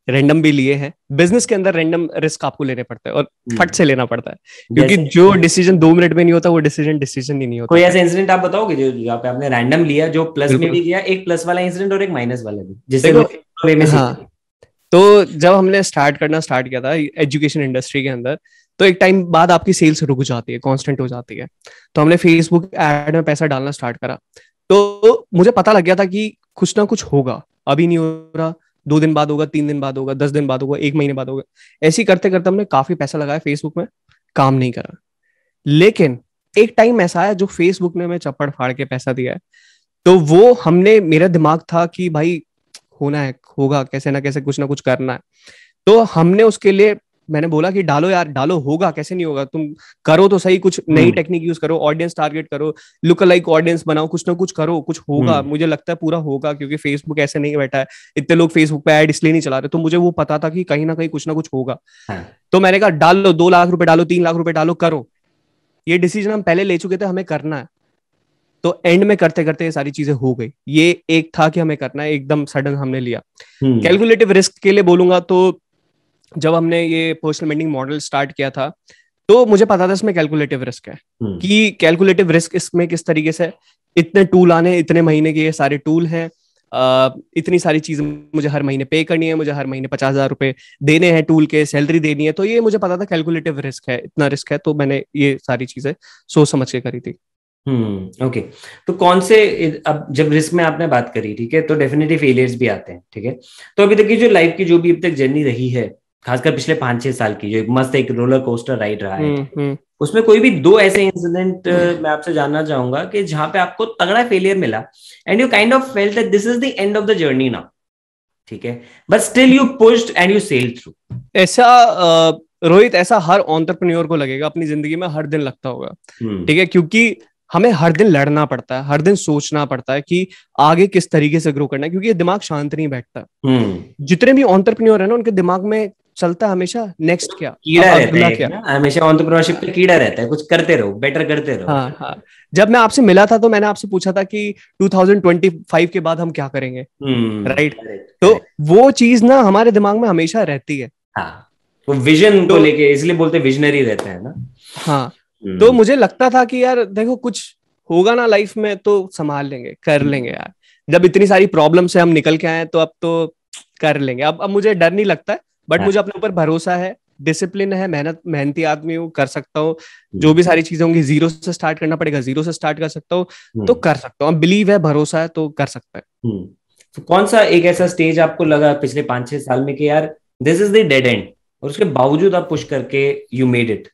रैंडम भी लिए हैं। बिजनेस के अंदर रैंडम रिस्क आपको लेने पड़ते हैं और फट से लेना पड़ता है, क्योंकि जो डिसीजन 2 मिनट में नहीं होता वो डिसीजन ही नहीं होता। कोई ऐसा इंसिडेंट आप बताओगे जो जहाँ पे आपने रैंडम लिया, जो प्लस में बिल्कुल। भी गया, एक प्लस वाला इंसिडेंट और एक माइनस वाला भी, जिससे देखो, लोग वे में हाँ, सीखे? तो जब हमने स्टार्ट किया था एजुकेशन इंडस्ट्री के अंदर, तो एक टाइम बाद आपकी सेल्स रुक जाती है, कांस्टेंट हो जाती है। तो हमने फेसबुक एड में पैसा डालना स्टार्ट करा। तो मुझे पता लग गया था कि कुछ ना कुछ होगा, अभी नहीं हो रहा, 2 दिन बाद होगा, 3 दिन बाद होगा, 10 दिन बाद होगा, 1 महीने बाद होगा। ऐसे ही करते करते हमने काफी पैसा लगाया फेसबुक में, काम नहीं करा। लेकिन एक टाइम ऐसा आया जो फेसबुक ने हमें चप्पड़ फाड़ के पैसा दिया है। तो वो हमने, मेरा दिमाग था कि भाई होना है, होगा, कैसे ना कैसे कुछ ना कुछ करना है। तो हमने उसके लिए, मैंने बोला कि डालो यार, डालो, होगा, कैसे नहीं होगा, तुम करो तो सही, कुछ नई टेक्निक यूज करो, ऑडियंस टारगेट करो, लुक अलाइक ऑडियंस बनाओ, कुछ ना कुछ करो, कुछ होगा। मुझे लगता है पूरा होगा, क्योंकि फेसबुक ऐसे नहीं बैठा है, इतने लोग फेसबुक पे ऐड इसलिए नहीं चला रहे। तो मुझे वो पता था कि कहीं ना कहीं कुछ ना कुछ होगा। तो मैंने कहा डालो, 2 लाख रुपए डालो, 3 लाख रुपए डालो, करो। ये डिसीजन हम पहले ले चुके थे, हमें करना है। तो एंड में करते करते ये सारी चीजें हो गई। ये एक था कि हमें करना है, एकदम सडन हमने लिया। कैलकुलेटिव रिस्क के लिए बोलूंगा तो जब हमने ये पर्सनल ब्रांडिंग मॉडल स्टार्ट किया था, तो मुझे पता था इसमें कैलकुलेटिव रिस्क है। कि कैलकुलेटिव रिस्क इसमें किस तरीके से, इतने टूल आने, इतने महीने के ये सारे टूल हैं, इतनी सारी चीज मुझे हर महीने पे करनी है, मुझे हर महीने 50,000 रुपए देने हैं टूल के, सैलरी देनी है। तो ये मुझे पता था कैलकुलेटिव रिस्क है, इतना रिस्क है। तो मैंने ये सारी चीजें सोच समझ के करी थी। ओके। तो कौन से, अब जब रिस्क में आपने बात करी, ठीक है, तो डेफिनेटली फेलियर्स भी आते हैं, ठीक है। तो अभी तक की जो लाइफ की जो भी अभी तक जर्नी रही है, खासकर पिछले 5-6 साल की, जो एक मस्त एक रोलर कोस्टर राइड रहा है, उसमें कोई भी 2 ऐसे इंसिडेंट मैं आपसे जानना चाहूंगा कि जहां पे आपको तगड़ा फेलियर मिला and you kind of felt that this is the end of the journey now, ठीक है, but still you pushed and you sailed through. ऐसा रोहित, ऐसा हर एंटरप्रेन्योर को लगेगा, अपनी जिंदगी में हर दिन लगता होगा, ठीक है, क्योंकि हमें हर दिन लड़ना पड़ता है, हर दिन सोचना पड़ता है कि आगे किस तरीके से ग्रो करना है, क्योंकि ये दिमाग शांत नहीं बैठता। जितने भी एंटरप्रेन्योर है ना, उनके दिमाग में चलता है हमेशा नेक्स्ट क्या, कीड़ा रहता है क्या? हमेशा एंटरप्रेन्योरशिप पे कीड़ा रहता है, कुछ करते रहो, बेटर करते रहो। हाँ हाँ। जब मैं आपसे मिला था तो मैंने आपसे पूछा था कि 2025 के बाद हम क्या करेंगे, राइट? तो वो चीज ना हमारे दिमाग में हमेशा रहती है। हाँ, वो विजन को लेके, इसलिए बोलते विजनरी रहते हैं ना। हाँ। तो मुझे लगता था कि यार देखो, कुछ होगा ना लाइफ में तो संभाल लेंगे, कर लेंगे यार। जब इतनी सारी प्रॉब्लम से हम निकल के आए तो अब तो कर लेंगे। अब मुझे डर नहीं लगता है, बट मुझे अपने ऊपर भरोसा है, डिसिप्लिन है, मेहनती आदमी हूँ, कर सकता हूँ। जो भी सारी चीजें होंगी, जीरो से स्टार्ट करना पड़ेगा, जीरो से स्टार्ट कर सकता हूँ, तो कर सकता हूँ। बिलीव है, भरोसा है, तो कर सकता है। तो कौन सा एक ऐसा स्टेज आपको लगा पिछले 5-6 साल में कि यार this is the dead end, और उसके बावजूद आप पुश करके you made it?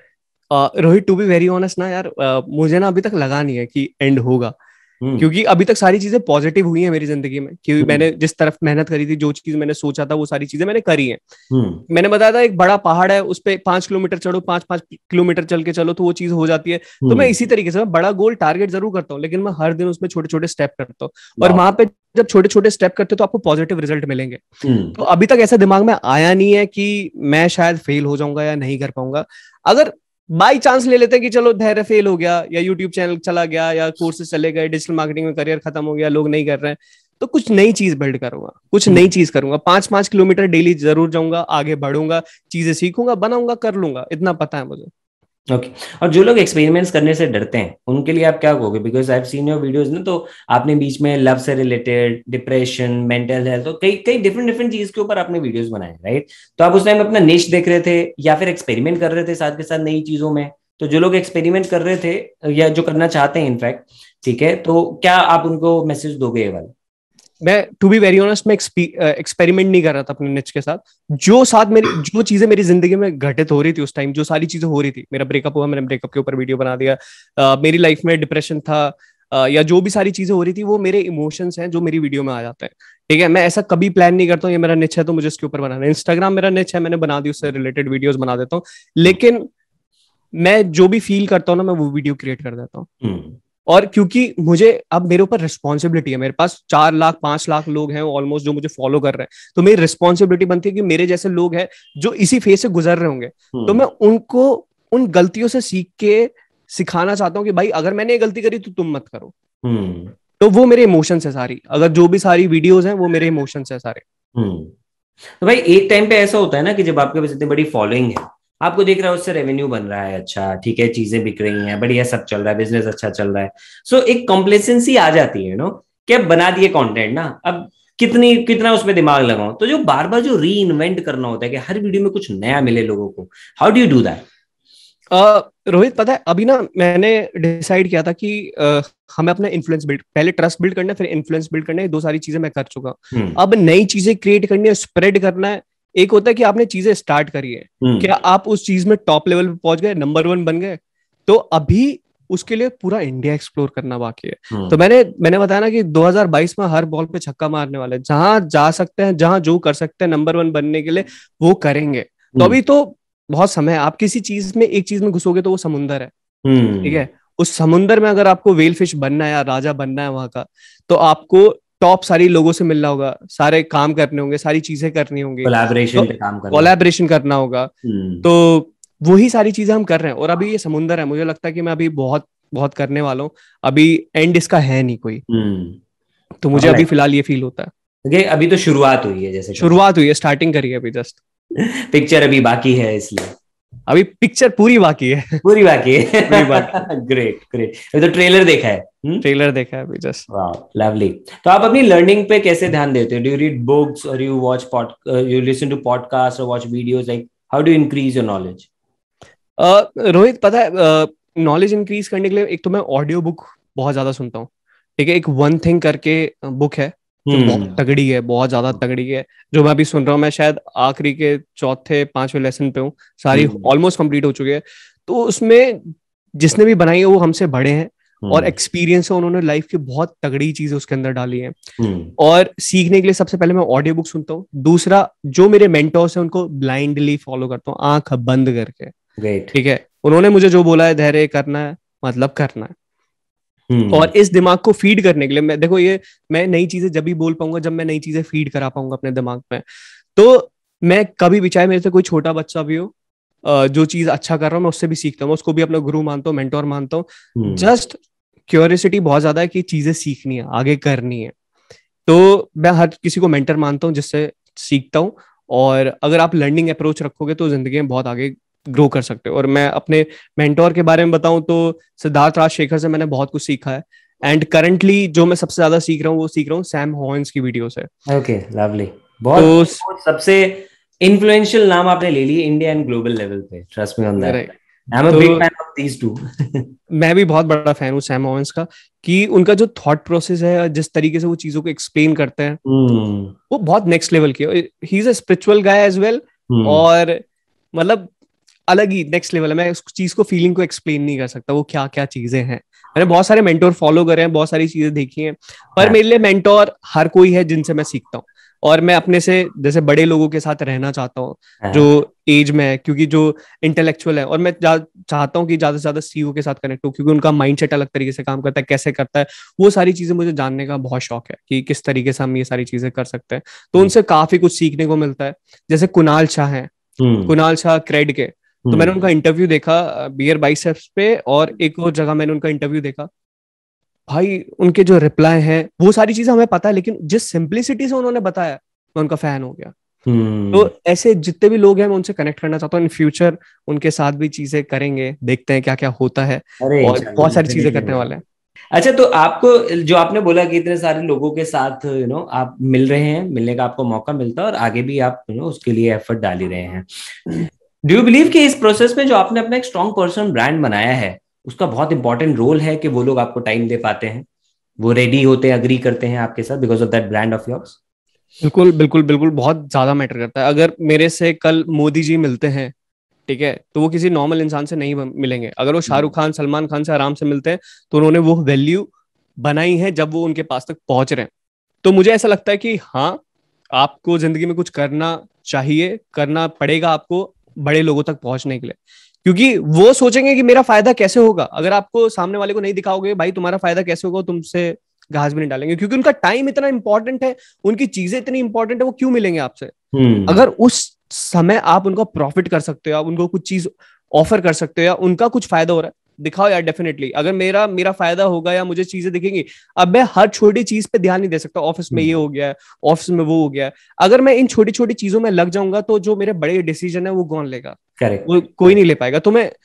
Rohit, to be very honest ना यार, मुझे ना अभी तक लगा नहीं है कि एंड होगा, क्योंकि अभी तक सारी चीजें पॉजिटिव हुई हैं मेरी जिंदगी में। क्योंकि मैंने जिस तरफ मेहनत करी थी, जो चीज मैंने सोचा था, वो सारी चीजें मैंने करी हैं। मैंने बताया था, एक बड़ा पहाड़ है, उस पर 5 किलोमीटर चढ़ो, 5-5 किलोमीटर चल के चलो, तो वो चीज हो जाती है। तो मैं इसी तरीके से, मैं बड़ा गोल टारगेट जरूर करता हूँ, लेकिन मैं हर दिन उसमें छोटे छोटे स्टेप करता हूँ। और वहां पे जब छोटे छोटे स्टेप करते हो तो आपको पॉजिटिव रिजल्ट मिलेंगे। तो अभी तक ऐसा दिमाग में आया नहीं है कि मैं शायद फेल हो जाऊंगा या नहीं कर पाऊंगा। अगर बाई चांस ले लेते कि चलो धैर्य फेल हो गया, या यूट्यूब चैनल चला गया, या कोर्सेज चले गए, डिजिटल मार्केटिंग में करियर खत्म हो गया, लोग नहीं कर रहे हैं, तो कुछ नई चीज बिल्ड करूंगा, कुछ नई चीज करूंगा। 5-5 किलोमीटर डेली जरूर जाऊंगा, आगे बढ़ूंगा, चीजें सीखूंगा, बनाऊंगा, कर लूंगा, इतना पता है मुझे। ओके। और जो लोग एक्सपेरिमेंट्स करने से डरते हैं, उनके लिए आप क्या कहोगे? Because I have seen your videos ना, तो आपने बीच में लव से रिलेटेड, डिप्रेशन, मेंटल हेल्थ, तो कई कई डिफरेंट डिफरेंट चीज के ऊपर आपने वीडियोस बनाए, राइट? तो आप उस टाइम अपना निश देख रहे थे या फिर एक्सपेरिमेंट कर रहे थे साथ के साथ नई चीजों में? तो जो लोग एक्सपेरिमेंट कर रहे थे या जो करना चाहते हैं इनफैक्ट, ठीक है, तो क्या आप उनको मैसेज दोगे ये वाला? मैं टू बी वेरी ऑनेस्ट, मैं एक्सपेरिमेंट नहीं कर रहा था अपने निच के साथ। जो चीजें मेरी जिंदगी में घटित हो रही थी उस टाइम, जो सारी चीजें हो रही थी, मेरा ब्रेकअप हुआ, मैंने ब्रेकअप के ऊपर वीडियो बना दिया। मेरी लाइफ में डिप्रेशन था, या जो भी सारी चीजें हो रही थी, वो मेरे इमोशंस हैं जो मेरी वीडियो में आ जाते हैं, ठीक है। मैं ऐसा कभी प्लान नहीं करता हूँ ये मेरा निच है तो मुझे इसके ऊपर बनाना है। इंस्टाग्राम मेरा निच है, मैंने बना दी, उससे रिलेटेड वीडियोस बना देता हूँ। लेकिन मैं जो भी फील करता हूँ ना, मैं वो वीडियो क्रिएट कर देता हूँ। और क्योंकि मुझे अब मेरे ऊपर रिस्पॉन्सिबिलिटी है, मेरे पास 4 लाख 5 लाख लोग हैं ऑलमोस्ट जो मुझे फॉलो कर रहे हैं, तो मेरी रिस्पॉन्सिबिलिटी बनती है कि मेरे जैसे लोग हैं जो इसी फेज से गुजर रहे होंगे, तो मैं उनको उन गलतियों से सीख के सिखाना चाहता हूँ कि भाई अगर मैंने ये गलती करी तो तुम मत करो। तो वो मेरे इमोशंस है सारी, अगर जो भी सारी वीडियोस हैं वो मेरे इमोशंस है सारे। तो भाई एक टाइम पे ऐसा होता है ना कि जब आपके पास इतनी बड़ी फॉलोइंग है, आपको दिख रहा है उससे रेवेन्यू बन रहा है, अच्छा ठीक है, चीजें बिक रही हैं, बढ़िया सब चल रहा है, बिजनेस अच्छा चल रहा है, सो एक कॉम्प्लेसेंसी आ जाती है नो, कि अब बना दिए कंटेंट ना, अब कितना उसमें दिमाग लगाऊं, तो जो बार बार जो री इन्वेंट करना होता है कि हर वीडियो में कुछ नया मिले लोगों को, how do you do that? Rohit, पता है अभी ना मैंने डिसाइड किया था कि हमें अपना इन्फ्लुएंस बिल्ड, पहले ट्रस्ट बिल्ड करना है फिर इन्फ्लुएंस बिल्ड करना है, दो सारी चीजें मैं कर चुका हूँ। अब नई चीजें क्रिएट करनी है, स्प्रेड करना है। एक होता है कि आपने चीजें स्टार्ट करी है, क्या आप उस चीज में टॉप लेवल पे पहुंच गए, नंबर 1 बन गए, तो अभी उसके लिए पूरा इंडिया एक्सप्लोर करना बाकी है। तो मैंने बताया ना कि 2022 में हर बॉल पे छक्का मारने वाले, जहां जा सकते हैं, जहां जो कर सकते हैं नंबर 1 बनने के लिए वो करेंगे। तो अभी तो बहुत समय है। आप किसी चीज में, एक चीज में घुसोगे तो वो समुंदर है, ठीक है। उस समुंदर में अगर आपको वेल फिश बनना है या राजा बनना है वहां का, तो आपको टॉप सारी लोगों से मिलना होगा, सारे काम करने होंगे, सारी चीजें करनी होंगी, तो कोलैबोरेशन पे काम करना। कोलैबोरेशन करना होगा। तो वही सारी चीजें हम कर रहे हैं, और अभी ये समुंदर है, मुझे लगता है कि मैं अभी बहुत बहुत करने वाला हूँ। अभी एंड इसका है नहीं कोई, तो मुझे अभी फिलहाल ये फील होता है। अभी तो शुरुआत हुई है, जैसे शुरुआत हुई है, स्टार्टिंग करी है अभी जस्ट। पिक्चर अभी बाकी है, इसलिए अभी पिक्चर पूरी बाकी है। पूरी बाकी है। पूरी बाकी है। ग्रेट ग्रेट, अभी तो ट्रेलर देखा है। ट्रेलर देखा है अभी जस्ट। वाह, लवली। तो आप अपनी लर्निंग पे कैसे ध्यान देते हो? डू यू रीड बुक्स और you watch you listen to podcast और watch videos, like how do increase your knowledge? Rohit, पता है नॉलेज इंक्रीज करने के लिए एक तो मैं ऑडियो बुक बहुत ज्यादा सुनता हूँ, ठीक है। एक वन थिंग करके बुक है जो बहुत तगड़ी है, बहुत ज्यादा तगड़ी है, जो मैं अभी सुन रहा हूँ। मैं शायद आखिरी के चौथे पांचवें लेसन पे हूँ, सारी ऑलमोस्ट कंप्लीट हो चुकी है। तो उसमें जिसने भी बनाई है वो हमसे बड़े हैं, और एक्सपीरियंस है, उन्होंने लाइफ की बहुत तगड़ी चीजें उसके अंदर डाली हैं। और सीखने के लिए सबसे पहले मैं ऑडियो बुक सुनता हूँ। दूसरा, जो मेरे मेंटोर्स हैं उनको ब्लाइंडली फॉलो करता हूँ, आंख बंद करके, ठीक है। उन्होंने मुझे जो बोला है, धैर्य करना है, मतलब करना है। और इस दिमाग को फीड करने के लिए मैं, देखो ये, मैं नई चीजें जब भी बोल पाऊंगा जब मैं नई चीजें फीड करा पाऊंगा अपने दिमाग में। तो मैं कभी भी, चाहे मेरे से कोई छोटा बच्चा भी हो, जो चीज अच्छा कर रहा हूँ मैं उससे भी सीखता हूँ, मैं उसको भी अपना गुरु मानता हूँ, मेंटोर मानता हूँ। जस्ट क्यूरियोसिटी बहुत ज्यादा है कि चीजें सीखनी है, आगे करनी है। तो मैं हर किसी को मेंटर मानता हूँ जिससे सीखता हूँ। और अगर आप लर्निंग अप्रोच रखोगे तो जिंदगी में बहुत आगे ग्रो कर सकते हो। और मैं अपने मेंटोर के बारे में बताऊं तो सिद्धार्थ राजशेखर से मैंने बहुत कुछ सीखा है। एंड करंटली जो मैं सबसे ज्यादा सीख रहा हूँ वो सीख रहा हूँ सैम हॉर्न्स की वीडियो से। Okay, lovely. बहुत, तो बहुत सबसे इन्फ्लुएंशियल नाम आपने ले लिए इंडिया एंड ग्लोबल लेवल पे, trust me on that. Right, I am a big fan of these two. मैं भी बहुत बड़ा फैन हूँ सैम हॉर्न्स का, कि उनका जो थॉट प्रोसेस है, जिस तरीके से वो चीजों को एक्सप्लेन करते हैं, वो बहुत नेक्स्ट लेवल की है। He is a spiritual guy as well, और मतलब अलग ही नेक्स्ट लेवल है। मैं उस चीज को, फीलिंग को एक्सप्लेन नहीं कर सकता, वो क्या क्या चीजें हैं। मैंने बहुत सारे मेंटोर फॉलो करे हैं, बहुत सारी चीजें देखी हैं, पर मेरे लिए मेंटोर हर कोई है जिनसे मैं सीखता हूँ। और मैं अपने से जैसे बड़े लोगों के साथ रहना चाहता हूँ जो एज में है, क्योंकि जो इंटेलेक्चुअल है। और मैं चाहता हूँ कि ज्यादा से ज्यादा सीईओ के साथ कनेक्ट हो, क्योंकि उनका माइंडसेट अलग तरीके से काम करता है, कैसे करता है, वो सारी चीजें मुझे जानने का बहुत शौक है कि किस तरीके से हम ये सारी चीजें कर सकते हैं। तो उनसे काफी कुछ सीखने को मिलता है। जैसे कुणाल शाह है, कुणाल शाह क्रेड के, तो मैंने उनका इंटरव्यू देखा बियर बाइसेप्स पे, और एक और जगह मैंने उनका इंटरव्यू देखा। भाई उनके जो रिप्लाई हैं, वो सारी चीजें हमें पता है, लेकिन जिस सिंप्लिसिटी से उन्होंने बताया, मैं उनका फैन हो गया। तो ऐसे जितने भी लोग हैं मैं उनसे कनेक्ट करना चाहता हूँ। इन फ्यूचर उनके साथ भी चीजें करेंगे, देखते हैं क्या क्या होता है, और बहुत सारी चीजें करने वाले हैं। अच्छा, तो आपको, जो आपने बोला कि इतने सारे लोगों के साथ आप मिल रहे हैं, मिलने का आपको मौका मिलता है, और आगे भी आप उसके लिए एफर्ट डाल ही रहे हैं, डू यू बिलीव कि इस प्रोसेस में जो आपने अपना एक स्ट्रॉन्ग पर्सनल ब्रांड बनाया है, उसका बहुत इंपॉर्टेंट रोल है कि वो लोग आपको टाइम दे पाते हैं, वो रेडी होते हैं, अग्री करते हैं आपके साथ because of that brand of yours? बिल्कुल बिल्कुल बिल्कुल, बहुत ज्यादा मैटर करता है। अगर मेरे से कल मोदी जी मिलते हैं, ठीक है, तो वो किसी नॉर्मल इंसान से नहीं मिलेंगे। अगर वो शाहरुख खान, सलमान खान से आराम से मिलते हैं, तो उन्होंने वो वैल्यू बनाई है जब वो उनके पास तक पहुंच रहे हैं। तो मुझे ऐसा लगता है कि हाँ, आपको जिंदगी में कुछ करना चाहिए, करना पड़ेगा आपको बड़े लोगों तक पहुंचने के लिए, क्योंकि वो सोचेंगे कि मेरा फायदा कैसे होगा। अगर आपको सामने वाले को नहीं दिखाओगे भाई तुम्हारा फायदा कैसे होगा, तुमसे घास भी नहीं डालेंगे, क्योंकि उनका टाइम इतना इंपॉर्टेंट है, उनकी चीजें इतनी इंपॉर्टेंट है, वो क्यों मिलेंगे आपसे? अगर उस समय आप उनका प्रॉफिट कर सकते हो, आप उनको कुछ चीज ऑफर कर सकते हो, या उनका कुछ फायदा हो रहा है, दिखाओ यार, डेफिनेटली अगर मेरा मेरा फायदा होगा या मुझे चीजें दिखेंगी। अब मैं हर छोटी चीज पे ध्यान नहीं दे सकता, ऑफिस में ये हो गया है, ऑफिस में वो हो गया है। अगर मैं इन छोटी छोटी चीजों में लग जाऊंगा तो जो मेरे बड़े डिसीजन है वो कौन लेगा? करेक्ट। वो कोई नहीं ले पाएगा। तो मैं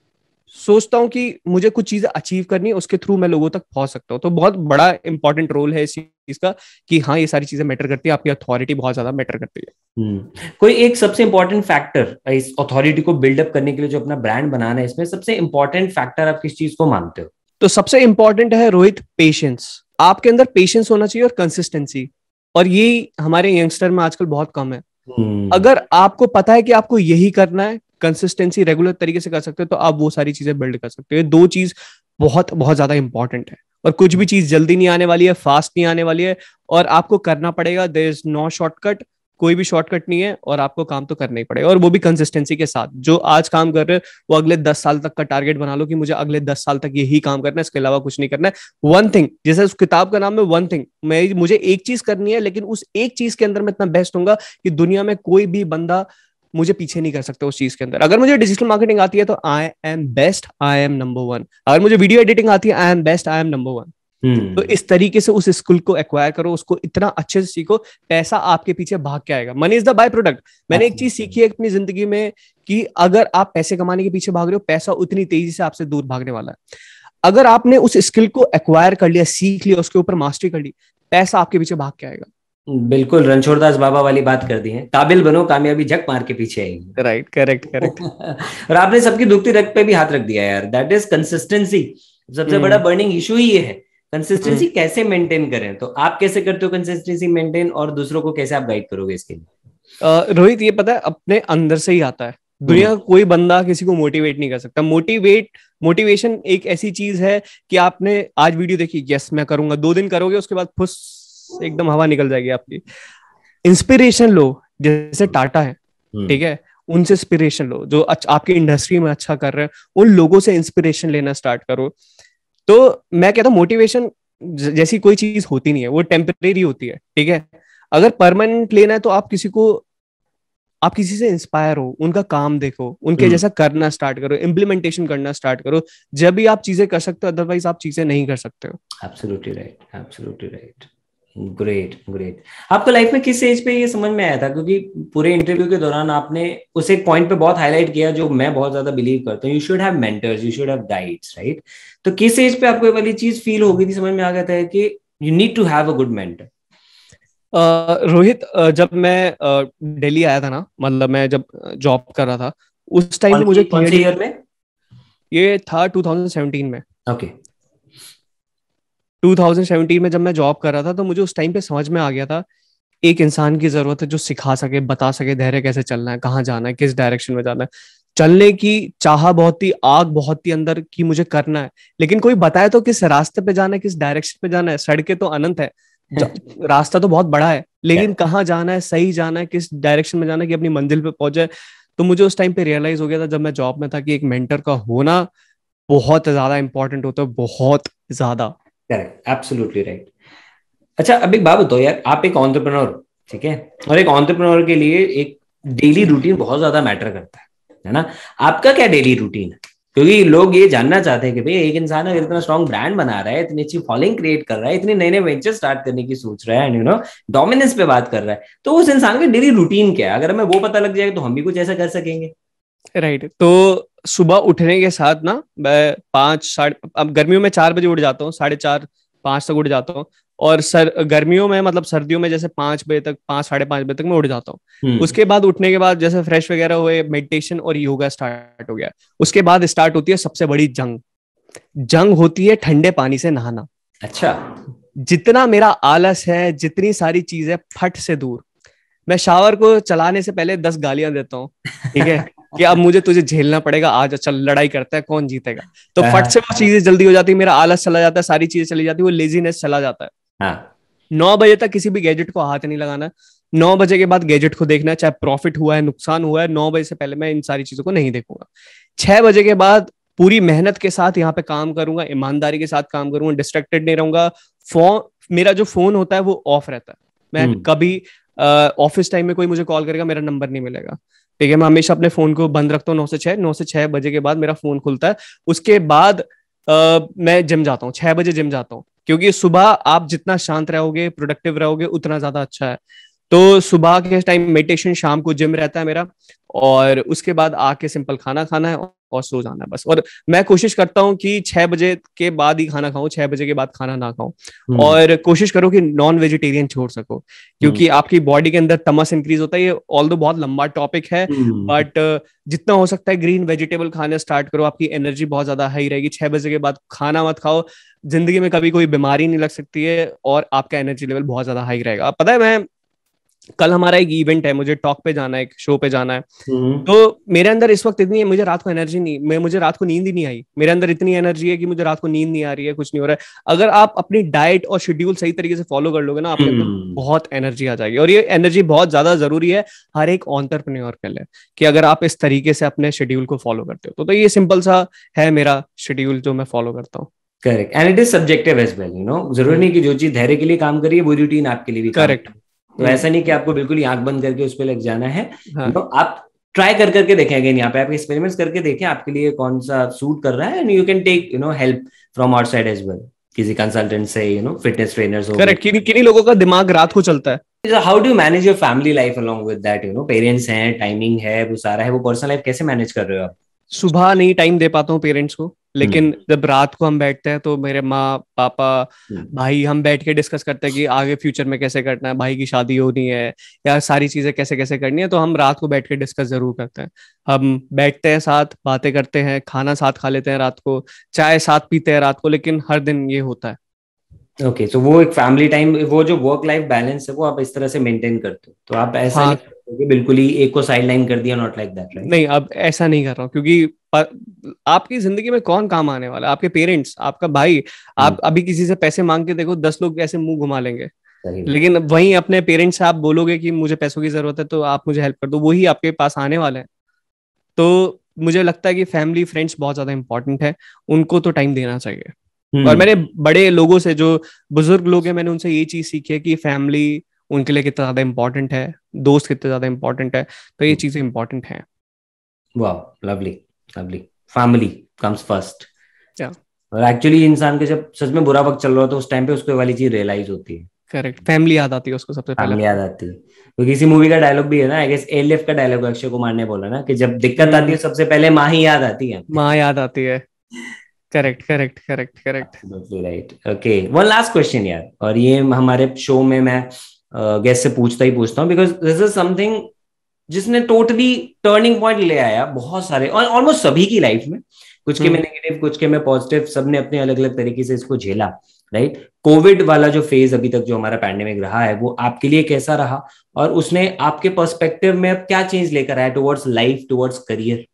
सोचता हूँ कि मुझे कुछ चीजें अचीव करनी है, उसके थ्रू मैं लोगों तक पहुंच सकता हूँ। तो बहुत बड़ा इंपॉर्टेंट रोल है इस चीज का कि हाँ ये सारी चीजें मैटर करती है, आपकी अथॉरिटी बहुत ज्यादा मैटर करती है। कोई एक सबसे इंपॉर्टेंट फैक्टर इस अथॉरिटी को बिल्डअप करने के लिए, जो अपना ब्रांड बनाना है, इसमें सबसे इंपॉर्टेंट फैक्टर आप किस चीज को मानते हो? तो सबसे इंपॉर्टेंट है रोहित पेशेंस। आपके अंदर पेशेंस होना चाहिए और कंसिस्टेंसी, और ये हमारे यंगस्टर में आजकल बहुत कम है। अगर आपको पता है कि आपको यही करना है, कंसिस्टेंसी रेगुलर तरीके से कर सकते हो, तो आप वो सारी चीजें बिल्ड कर सकते हो। दो चीज बहुत बहुत ज्यादा इंपॉर्टेंट है, और कुछ भी चीज जल्दी नहीं आने वाली है, फास्ट नहीं आने वाली है, और आपको करना पड़ेगा। देयर इज नो शॉर्टकट, कोई भी शॉर्टकट नहीं है, और आपको काम तो करना ही पड़ेगा, और वो भी कंसिस्टेंसी के साथ। जो आज काम कर रहे हो वो अगले 10 साल तक का टारगेट बना लो कि मुझे अगले 10 साल तक यही काम करना है, इसके अलावा कुछ नहीं करना है। वन थिंग, जैसे उस किताब का नाम है वन थिंग, मुझे एक चीज करनी है, लेकिन उस एक चीज के अंदर मैं इतना बेस्ट होऊंगा कि दुनिया में कोई भी बंदा मुझे पीछे नहीं कर सकता उस चीज के अंदर। अगर मुझे डिजिटल मार्केटिंग आती है तो I am best, I am number one. अगर मुझे वीडियो एडिटिंग आती है, I am best, I am number one. तो इस तरीके से उस स्किल को एक्वायर करो, उसको इतना अच्छे से सीखो, पैसा आपके पीछे भाग के आएगा। Money is the byproduct. मैंने एक चीज सीखी है अपनी जिंदगी में कि अगर आप पैसे कमाने के पीछे भाग रहे हो, पैसा उतनी तेजी से आपसे दूर भागने वाला है। अगर आपने उस स्किल को एक्वायर कर लिया, सीख लिया, उसके ऊपर मास्टरी कर ली, पैसा आपके पीछे भाग के आएगा। बिल्कुल रणछोड़दास बाबा वाली बात कर दी है, काबिल बनो, कामयाबी झक मार के पीछे आएगी। Right, correct correct. और आपने सबकी दुखती रग पे भी हाथ रख दिया यार, दैट इज कंसिस्टेंसी। सबसे बड़ा बर्निंग इशू ही ये है, कंसिस्टेंसी कैसे मेंटेन करें। तो आप कैसे करते हो कंसिस्टेंसी मेंटेन, और दूसरों को कैसे आप गाइड करोगे इसके लिए? रोहित, ये पता है अपने अंदर से ही आता है। दुनिया का कोई बंदा किसी को मोटिवेट नहीं कर सकता। मोटिवेशन एक ऐसी चीज है कि आपने आज वीडियो देखी, यस मैं करूंगा, 2 दिन करोगे, उसके बाद फुस एकदम हवा निकल जाएगी आपकी। इंस्पिरेशन लो, जैसे टाटा है, ठीक है, उनसे इंस्पिरेशन लो, जो आपकी इंडस्ट्री में अच्छा कर रहे हैं, उन लोगों से इंस्पिरेशन लेना स्टार्ट करो। तो मैं कहता हूँ मोटिवेशन जैसी कोई चीज होती नहीं है, वो टेम्परेरी होती है, ठीक है। अगर परमानेंट लेना है तो आप किसी से इंस्पायर हो, उनका काम देखो, उनके जैसा करना स्टार्ट करो, इम्प्लीमेंटेशन करना स्टार्ट करो, जब भी आप चीजें कर सकते हो, अदरवाइज आप चीजें नहीं कर सकते हो। Absolutely right, absolutely right. Great great. आपको लाइफ में किस एज पे ये समझ में आया था? क्योंकि पूरे इंटरव्यू के दौरान आपने उस एक पॉइंट पे बहुत हाईलाइट किया जो मैं बहुत ज्यादा बिलीव करता हूँ, you should have mentors, you should have guides, right? तो किस एज पे आपको ये वाली चीज फील हो गई थी, समझ में आ गया था कि you need to have a good mentor? Rohit, जब मैं दिल्ली आया था ना, मतलब मैं जब जॉब कर रहा था, उस टाइम पे मुझे कौन से ईयर में? ये था 2017 में। ओके। 2017 में जब मैं जॉब कर रहा था, तो मुझे उस टाइम पे समझ में आ गया था एक इंसान की जरूरत है जो सिखा सके, बता सके धैर्य कैसे चलना है, कहाँ जाना है, किस डायरेक्शन में जाना है। चलने की चाह बहुत थी, आग बहुत थी अंदर की मुझे करना है, लेकिन कोई बताए तो किस रास्ते पे जाना है, किस डायरेक्शन पे जाना है। सड़कें तो अनंत है, रास्ता तो बहुत बड़ा है, लेकिन कहाँ जाना है, सही जाना है, किस डायरेक्शन में जाना है कि अपनी मंजिल पे पहुंचे। तो मुझे उस टाइम पे रियलाइज हो गया था, जब मैं जॉब में था, कि एक मेंटर का होना बहुत ज्यादा इंपॉर्टेंट होता है, बहुत ज्यादा। Correct, absolutely right. अच्छा, अब एक बात बताओ यार, आप एक एंटरप्रेन्योर, ठीक है, और एक एंटरप्रेन्योर के लिए एक डेली रूटीन बहुत ज्यादा मैटर करता है ना? आपका क्या डेली रूटीन है? क्योंकि लोग ये जानना चाहते हैं कि भाई एक इंसान अगर इतना स्ट्रॉन्ग ब्रांड बना रहा है, इतनी अच्छी फॉलोइंग क्रिएट कर रहा है, इतने नए नए वेंचर स्टार्ट करने की सोच रहा है, एंड यू नो डोमिनेंस पे बात कर रहा है, तो उस इंसान का डेली रूटीन क्या है? अगर हमें वो पता लग जाएगा तो हम भी कुछ ऐसा कर सकेंगे। राइट। तो सुबह उठने के साथ ना, मैं 5 साढ़े, अब गर्मियों में 4 बजे उठ जाता हूँ, 4:30 5 तक उठ जाता हूँ। और गर्मियों में, मतलब सर्दियों में, जैसे 5 बजे तक, 5 साढ़े 5 बजे तक मैं उठ जाता हूँ। उसके बाद उठने के बाद जैसे फ्रेश वगैरह हुए, मेडिटेशन और योगा स्टार्ट हो गया। उसके बाद स्टार्ट होती है सबसे बड़ी जंग होती है ठंडे पानी से नहाना। अच्छा। जितना मेरा आलस है, जितनी सारी चीजें, फट से दूर। मैं शावर को चलाने से पहले 10 गालियां देता हूँ, ठीक है, कि अब मुझे तुझे झेलना पड़ेगा, आज चल लड़ाई करता है, कौन जीतेगा। तो फट से वो चीजें जल्दी हो जाती है, मेरा आलस चला जाता है, सारी चीजें चली जाती है, वो लेजीनेस चला जाता है। हाँ। 9 बजे तक किसी भी गैजेट को हाथ नहीं लगाना। 9 बजे के बाद गैजेट को देखना है, चाहे प्रॉफिट हुआ है, नुकसान हुआ है, 9 बजे से पहले मैं इन सारी चीजों को नहीं देखूंगा। 6 बजे के बाद पूरी मेहनत के साथ यहाँ पे काम करूंगा, ईमानदारी के साथ काम करूंगा, डिस्ट्रैक्टेड नहीं रहूंगा। मेरा जो फोन होता है वो ऑफ रहता है। मैं कभी ऑफिस टाइम में कोई मुझे कॉल करेगा, मेरा नंबर नहीं मिलेगा। ठीक है, मैं हमेशा अपने फोन को बंद रखता हूँ 9 से 6, 9 से 6 बजे के बाद मेरा फोन खुलता है। उसके बाद मैं जिम जाता हूँ, 6 बजे जिम जाता हूँ, क्योंकि सुबह आप जितना शांत रहोगे, प्रोडक्टिव रहोगे, उतना ज्यादा अच्छा है। तो सुबह के टाइम मेडिटेशन, शाम को जिम रहता है मेरा, और उसके बाद आके सिंपल खाना खाना है और सो जाना है बस। और मैं कोशिश करता हूँ कि 6 बजे के बाद ही खाना खाऊं, 6 बजे के बाद खाना ना खाऊं। हम्म। और कोशिश करो कि नॉन वेजिटेरियन छोड़ सको, हम्म। क्योंकि आपकी बॉडी के अंदर तमस इंक्रीज होता है। ये ऑल दो बहुत लंबा टॉपिक है, हम्म। बट जितना हो सकता है ग्रीन वेजिटेबल खाने स्टार्ट करो, आपकी एनर्जी बहुत ज्यादा हाई रहेगी। 6 बजे के बाद खाना मत खाओ, जिंदगी में कभी कोई बीमारी नहीं लग सकती है, और आपका एनर्जी लेवल बहुत ज्यादा हाई रहेगा। पता है, मैं कल हमारा एक इवेंट है, मुझे टॉक पे जाना है, एक शो पे जाना है। हम्म। तो मेरे अंदर इस वक्त इतनी है, मुझे रात को एनर्जी नहीं, मुझे रात को नींद ही नहीं आई। मेरे अंदर इतनी एनर्जी है कि मुझे रात को नींद नहीं आ रही है, कुछ नहीं हो रहा है। अगर आप अपनी डाइट और शेड्यूल सही तरीके से फॉलो कर लोगे ना, आपके अंदर हम्म। बहुत एनर्जी आ जाएगी। और ये एनर्जी बहुत ज्यादा जरूरी है हर एक एंटरप्रेन्योर के लिए, कि अगर आप इस तरीके से अपने शेड्यूल को फॉलो करते हो तो ये सिंपल सा है मेरा शेड्यूल जो मैं फॉलो करता हूँ। Correct, and it is subjective as well, जरूरी नहीं कि जो चीज धैर्य के लिए काम करिए वो रूटीन आपके लिए भी काम करेक्ट। करे। तो ऐसा नहीं कि आपको बिल्कुल ही आंख बंद करके उस पर लग जाना है। हाँ। आप ट्राई कर करके देखें, अगेन यहाँ पे आप एक्सपेरिमेंट्स करके देखें आपके लिए कौन सा सूट कर रहा है, and you can take help from outside as well, किसी कंसल्टेंट से, फिटनेस ट्रेनर्स हो गए। करेक्ट, किन्हीं किन्हीं लोगों का दिमाग रात को चलता है। How do manage your family life along with that? Parents हैं, टाइमिंग है, वो सारा है, वो पर्सनल लाइफ कैसे मैनेज कर रहे हो आप? सुबह नहीं टाइम दे पाता हूँ पेरेंट्स को, हम्म। लेकिन जब रात को हम बैठते हैं तो मेरे माँ पापा हम्म। भाई हम बैठ के डिस्कस करते हैं कि आगे फ्यूचर में कैसे करना है, भाई की शादी होनी है या सारी चीजें कैसे कैसे करनी है। तो हम रात को बैठ के डिस्कस जरूर करते हैं। हम बैठते हैं, साथ बातें करते हैं, खाना साथ खा लेते हैं रात को, चाय साथ पीते हैं रात को, लेकिन हर दिन ये होता है। ओके, तो वो एक फैमिली टाइम, वो जो वर्क लाइफ बैलेंस है वो आप इस तरह से मेंटेन करते हो, तो आप ऐसा नहीं हाँ। करते कि बिल्कुल ही एक को साइड लाइन कर दिया, नॉट लाइक दैट, राइट? नहीं, अब ऐसा नहीं कर रहा हूँ, क्योंकि आपकी जिंदगी में कौन काम आने वाला है? आपके पेरेंट्स, आपका भाई। हम्म। आप अभी किसी से पैसे मांग के देखो, 10 लोग ऐसे मुंह घुमा लेंगे। सही बात। लेकिन वहीं अपने पेरेंट्स से आप बोलोगे कि मुझे पैसों की जरूरत है तो आप मुझे हेल्प कर दो, वही आपके पास आने वाले हैं। तो मुझे लगता है कि फैमिली फ्रेंड्स बहुत ज्यादा इंपॉर्टेंट है, उनको तो टाइम देना चाहिए। और हम्म। मैंने बड़े लोगों से, जो बुजुर्ग लोग हैं, मैंने उनसे ये चीज सीखी है कि फैमिली उनके लिए कितना ज्यादा इंपॉर्टेंट है, दोस्त कितने ज्यादा इंपॉर्टेंट है। तो ये चीजें इंपॉर्टेंट हैं। वाह, lovely, lovely. Family comes first. क्या? और एक्चुअली इंसान के जब सच में बुरा वक्त चल रहा हो तो उस टाइम पे उसको ये वाली चीज रियलाइज होती है। करेक्ट, फैमिली याद आती है उसको सबसे पहले फैमिली अपनी। याद आती है। तो किसी मूवी का डायलॉग भी है ना, आई गेस एलिफ का डायलॉग, अक्षय कुमार ने बोला ना कि जब दिक्कत आती है सबसे पहले माँ ही याद आती है। माँ याद आती है। Correct, correct, correct, correct. Absolutely right. Okay, one last question यार, और ये हमारे शो में मैं गेस्ट से पूछता ही पूछता हूँ, बिकॉज दिस इज समथिंग जिसने टोटली टर्निंग पॉइंट ले आया बहुत सारे, और ऑलमोस्ट सभी की लाइफ में, कुछ के में नेगेटिव, कुछ के में पॉजिटिव, सबने अपने अलग अलग तरीके से इसको झेला, राइट? कोविड वाला जो फेज अभी तक जो हमारा पैंडेमिक रहा है वो आपके लिए कैसा रहा, और उसने आपके पर्सपेक्टिव में अब क्या चेंज लेकर आया टुवर्ड्स लाइफ, टुवर्ड्स करियर?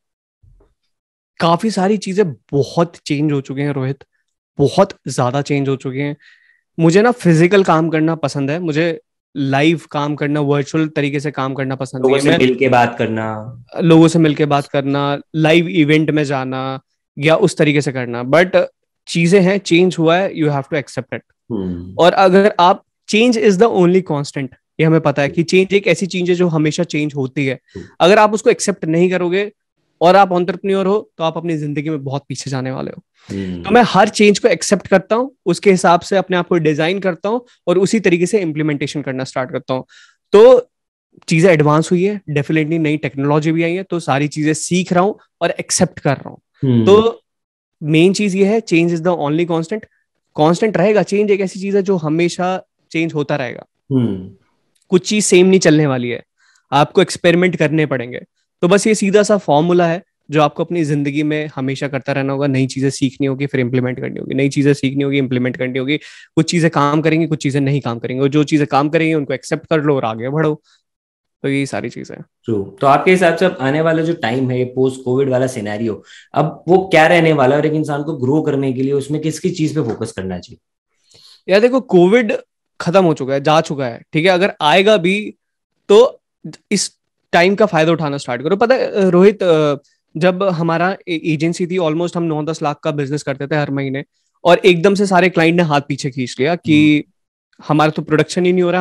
काफी सारी चीजें बहुत चेंज हो चुकी हैं रोहित, बहुत ज्यादा चेंज हो चुकी हैं। मुझे ना फिजिकल काम करना पसंद है, मुझे लाइव काम करना, वर्चुअल तरीके से काम करना पसंद नहीं लोगों है। से मैं मिल के बात करना। लोगों से मिलके बात करना, लाइव इवेंट में जाना, या उस तरीके से करना, बट चीजें हैं, चेंज हुआ है, you have to accept it. Hmm. और अगर आप, change is the only constant, ये हमें पता है कि चेंज एक ऐसी चीज है जो हमेशा चेंज होती है। अगर आप उसको एक्सेप्ट नहीं करोगे और आप एंटरप्रेन्योर हो, तो आप अपनी जिंदगी में बहुत पीछे जाने वाले हो। तो मैं हर चेंज को एक्सेप्ट करता हूँ, उसके हिसाब से अपने आप को डिजाइन करता हूँ, और उसी तरीके से इम्प्लीमेंटेशन करना स्टार्ट करता हूँ। तो चीजें एडवांस हुई है, डेफिनेटली नई टेक्नोलॉजी भी आई है, तो सारी चीजें सीख रहा हूँ और एक्सेप्ट कर रहा हूँ। तो मेन चीज ये है, change is the only constant. Constant रहेगा, चेंज एक ऐसी चीज है जो हमेशा चेंज होता रहेगा। कुछ चीज सेम नहीं चलने वाली है, आपको एक्सपेरिमेंट करने पड़ेंगे। तो बस ये सीधा सा फॉर्मूला है जो आपको अपनी जिंदगी में हमेशा करता रहना होगा। नई चीजें सीखनी होगी, फिर इंप्लीमेंट करनी होगी, नई चीजें सीखनी होगी, इंप्लीमेंट करनी होगी। कुछ चीजें काम करेंगी, कुछ चीजें नहीं काम करेंगी, और जो चीजें काम करेंगी उनको एक्सेप्ट कर लो और आगे बढ़ो। तो यही सारी चीजें हैं। ट्रू। तो आपके हिसाब से अब आने वाला जो टाइम है, पोस्ट कोविड वाला सिनेरियो, अब वो क्या रहने वाला है, और एक इंसान को ग्रो करने के लिए उसमें किसकी चीज पे फोकस करना चाहिए? यार देखो, कोविड खत्म हो चुका है, जा चुका है, ठीक है। अगर आएगा भी तो इस टाइम का फायदा उठाना स्टार्ट करो। पता है रोहित, जब हमारा एजेंसी थी, ऑलमोस्ट हम 9-10 लाख का बिजनेस करते थे हर महीने, और एकदम से सारे क्लाइंट ने हाथ पीछे खींच लिया कि हमारा तो प्रोडक्शन ही नहीं हो रहा, हम अब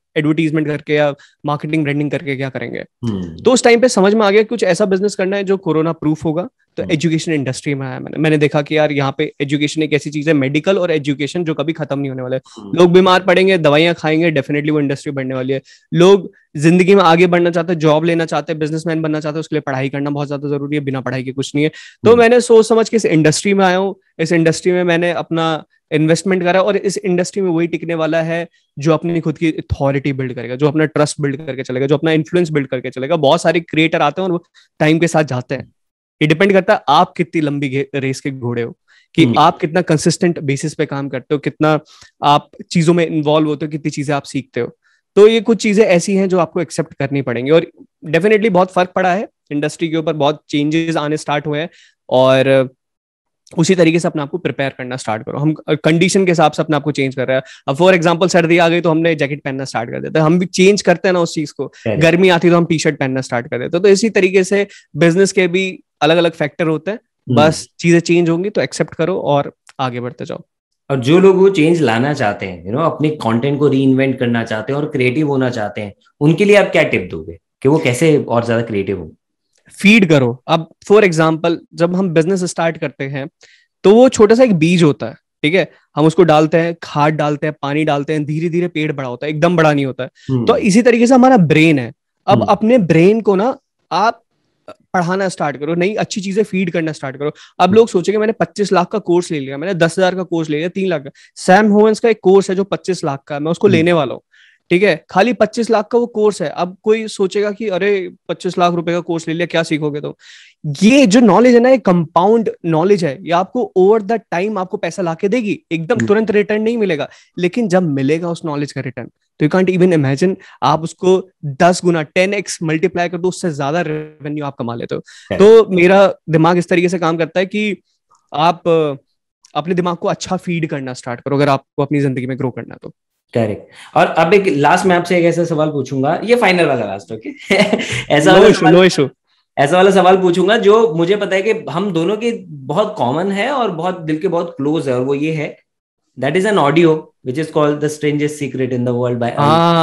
एडवर्टीजमेंट करके या मार्केटिंग ब्रांडिंग करके क्या करेंगे। तो उस टाइम पे समझ में आ गया कुछ ऐसा बिजनेस करना है जो कोरोना प्रूफ होगा। तो एजुकेशन इंडस्ट्री में आया मैंने देखा कि यार यहाँ पे एजुकेशन एक ऐसी चीज है, मेडिकल और एजुकेशन, जो कभी खत्म नहीं होने वाला है। लोग बीमार पड़ेंगे, दवाइयां खाएंगे, डेफिनेटली वो इंडस्ट्री बढ़ने वाली है। लोग जिंदगी में आगे बढ़ना चाहते हैं, जॉब लेना चाहते हैं, बिजनेसमैन बनना चाहते हैं, उसके लिए पढ़ाई करना बहुत ज्यादा जरूरी है, बिना पढ़ाई के कुछ नहीं है। तो मैंने सोच समझ के इस इंडस्ट्री में आया हूँ। इस इंडस्ट्री में मैंने अपना इन्वेस्टमेंट करा, और इस इंडस्ट्री में वही टिकने वाला है जो अपनी खुद की अथॉरिटी बिल्ड करेगा, जो अपना ट्रस्ट बिल्ड करके चलेगा, जो अपना इन्फ्लुएंस बिल्ड करके चलेगा। बहुत सारे क्रिएटर आते हैं और वो टाइम के साथ जाते हैं। ये डिपेंड करता है आप कितनी लंबी रेस के घोड़े हो, कि आप कितना कंसिस्टेंट बेसिस पे काम करते हो, कितना आप चीजों में इन्वॉल्व होते हो, कितनी चीजें आप सीखते हो। तो ये कुछ चीजें ऐसी हैं जो आपको एक्सेप्ट करनी पड़ेंगी, और डेफिनेटली बहुत फर्क पड़ा है इंडस्ट्री के ऊपर, बहुत चेंजेस आने स्टार्ट हुए हैं, और उसी तरीके से अपने आप को प्रिपेयर करना स्टार्ट करो। हम कंडीशन के हिसाब से अपने आप को चेंज कर रहे हैं। अब फॉर एग्जांपल सर्दी आ गई तो हमने जैकेट पहनना स्टार्ट कर देते हैं, हम भी चेंज करते हैं ना उस चीज को। गर्मी आती तो हम टी शर्ट पहनना स्टार्ट कर देते हैं। तो इसी तरीके से बिजनेस के भी अलग अलग फैक्टर होते हैं, बस चीजें चेंज होंगी तो एक्सेप्ट करो और आगे बढ़ते जाओ। और जो लोग वो चेंज लाना चाहते हैं, अपने कंटेंट को रीइन्वेंट करना चाहते हैं और क्रिएटिव होना चाहते हैं, उनके लिए आप क्या टिप दोगे कि वो कैसे और ज्यादा क्रिएटिव हो? फीड करो। अब फॉर एग्जांपल जब हम बिजनेस स्टार्ट करते हैं तो वो छोटा सा एक बीज होता है, ठीक है, हम उसको डालते हैं, खाद डालते हैं, पानी डालते हैं, धीरे धीरे पेड़ बड़ा होता है, एकदम बड़ा नहीं होता है। तो इसी तरीके से हमारा ब्रेन है। अब अपने ब्रेन को ना आप पढ़ाना स्टार्ट करो, नई अच्छी चीजें फीड करना स्टार्ट करो। अब लोग सोचेंगे मैंने 25 लाख का कोर्स ले लिया, मैंने 10,000 का कोर्स ले लिया, 3 लाख का। सैम होवेंस का एक कोर्स है जो 25 लाख का है, मैं उसको लेने वाला हूँ, ठीक है, खाली 25 लाख का वो कोर्स है। अब कोई सोचेगा कि अरे 25 लाख रुपए का कोर्स ले लिया, क्या सीखोगे? तो ये जो नॉलेज है ना, ये कंपाउंड नॉलेज है, ये आपको ओवर द टाइम आपको पैसा लाके देगी, एकदम तुरंत रिटर्न नहीं मिलेगा, लेकिन जब मिलेगा उस नॉलेज का रिटर्न तो यू कांट इवन इमेजिन। आप उसको 10 गुना 10x मल्टीप्लाई कर दो, उससे ज्यादा रेवेन्यू आप कमा लेते हो। तो मेरा दिमाग इस तरीके से काम करता है कि आप अपने दिमाग को अच्छा फीड करना स्टार्ट करो अगर आपको अपनी जिंदगी में ग्रो करना है तो। करेक्ट। और अब एक लास्ट में आपसे एक ऐसा सवाल पूछूंगा, ये फाइनल वाला लास्ट, ओके? ऐसा वाला सवाल पूछूंगा जो मुझे पता है कि हम दोनों के बहुत कॉमन है और बहुत दिल के बहुत क्लोज है, और वो ये है, that is an audio which is called the strangest secret in the world by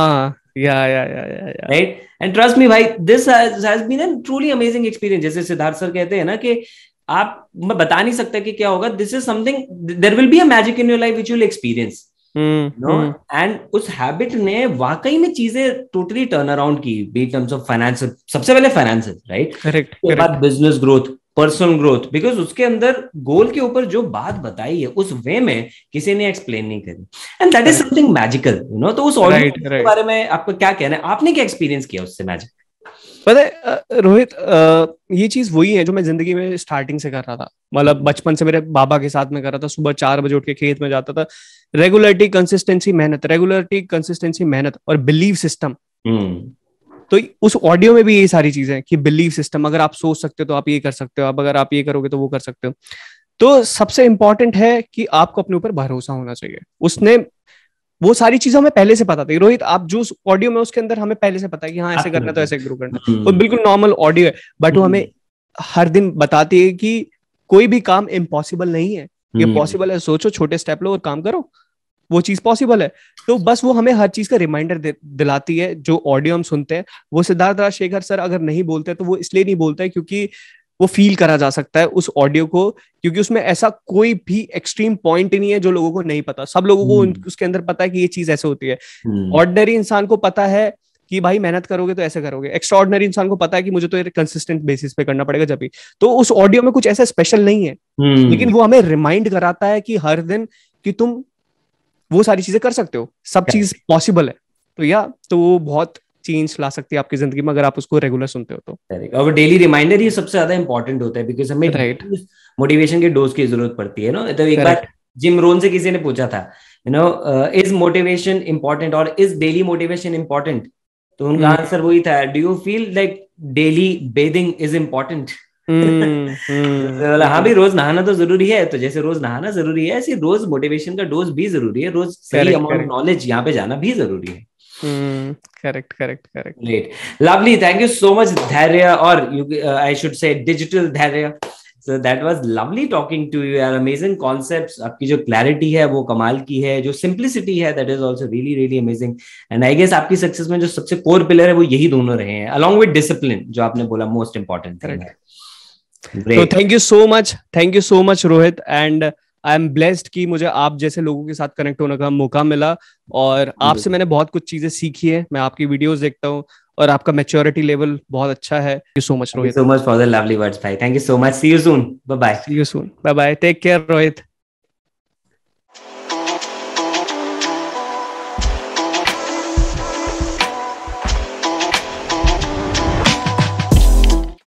right. And trust me भाई, this has been an truly amazing experience. जैसे सिद्धार्थ सर कहते हैं ना कि आप, मैं बता नहीं सकता कि क्या होगा, this is something, there will be a magic in your life which you will experience, and उस हैबिट ने वाकई में चीजें टोटली टर्न अराउंड की, बी टर्म्स ऑफ फाइनेंस, सबसे पहले फाइनेंस, राइट, उसके बाद business growth, personal growth, because उसके अंदर गोल के ऊपर जो बात बताई है उस वे में किसी ने एक्सप्लेन नहीं करी, and that is something magical, तो उस ऑडियो के बारे में आपका क्या कहना है? आपने क्या एक्सपीरियंस किया उससे मैजिक? पता है रोहित, ये चीज वही है जो मैं जिंदगी में स्टार्टिंग से कर रहा था। मतलब बचपन से मेरे बाबा के साथ में कर रहा था, सुबह 4 बजे उठ के खेत में जाता था। रेगुलरिटी, कंसिस्टेंसी, मेहनत, रेगुलरिटी, कंसिस्टेंसी, मेहनत और बिलीव सिस्टम। तो उस ऑडियो में भी ये सारी चीजें हैं कि बिलीव सिस्टम, अगर आप सोच सकते हो तो आप ये कर सकते हो, अब अगर आप ये करोगे तो वो कर सकते हो। तो सबसे इंपॉर्टेंट है कि आपको अपने ऊपर भरोसा होना चाहिए। उसने वो सारी चीजें हमें पहले से पता थी रोहित, आप जो ऑडियो में उसके अंदर हमें पहले से पता है कि हाँ ऐसे करना तो ऐसे ग्रो करना, वो बिल्कुल नॉर्मल ऑडियो है, बट वो हमें हर दिन बताती है कि कोई भी काम इम्पॉसिबल नहीं है, ये पॉसिबल है। सोचो, छोटे स्टेप लो और काम करो, वो चीज पॉसिबल है। तो बस वो हमें हर चीज का रिमाइंडर दिलाती है। जो ऑडियो हम सुनते हैं वो सिद्धार्थ राजशेखर सर अगर नहीं बोलते तो वो इसलिए नहीं बोलते है क्योंकि वो फील करा जा सकता है उस ऑडियो को, क्योंकि उसमें ऐसा कोई भी एक्सट्रीम पॉइंट नहीं है जो लोगों को नहीं पता। सब लोगों को उसके अंदर पता है कि ये चीज ऐसे होती है। ऑर्डिनरी इंसान को पता है कि भाई मेहनत करोगे तो ऐसे करोगे, एक्स्ट्रा ऑर्डिनरी इंसान को पता है कि मुझे तो ये कंसिस्टेंट बेसिस पे करना पड़ेगा जब भी। तो उस ऑडियो में कुछ ऐसा स्पेशल नहीं है, लेकिन वो हमें रिमाइंड कराता है कि हर दिन कि तुम वो सारी चीजें कर सकते हो, सब चीज पॉसिबल है। तो वो बहुत चेंज ला सकती है आपकी जिंदगी में अगर आप उसको रेगुलर सुनते हो तो। और डेली रिमाइंडर ये सबसे ज्यादा इंपॉर्टेंट होता है, बिकॉज हमें मोटिवेशन के डोज की जरूरत पड़ती है ना। तो एक बार जिम रोन से किसी ने पूछा था, इज मोटिवेशन इंपॉर्टेंट और इज डेली मोटिवेशन इंपॉर्टेंट? तो उनका आंसर वही था, do you feel like daily bathing is important? हाँ भी, रोज नहाना तो जरूरी है। तो जैसे रोज नहाना जरूरी है, ऐसे रोज मोटिवेशन का डोज भी जरूरी है, रोज सही अमाउंट नॉलेज यहाँ पे जाना भी जरूरी है। Correct. Great, lovely, thank you so much Dhairya, और I should say digital Dhairya. So that was lovely talking to you यार. Amazing concepts. आपकी जो clarity है वो कमाल की है, जो simplicity है that is also really really amazing. And I guess आपकी success में जो सबसे core pillar है वो यही दोनों रहे हैं, along with discipline जो आपने बोला most important thing है. तो thank you so much Rohit, and I am blessed कि मुझे आप जैसे लोगों के साथ कनेक्ट होने का मौका मिला, और आपसे मैंने बहुत कुछ चीजें सीखी है. मैं आपकी वीडियोस देखता हूँ और आपका मैच्योरिटी लेवल बहुत अच्छा है. Thank you so much Rohit. Thank you so much for the lovely words, bhai. Thank you so much. See you soon. Bye bye. See you soon. Bye bye. Take care Rohit.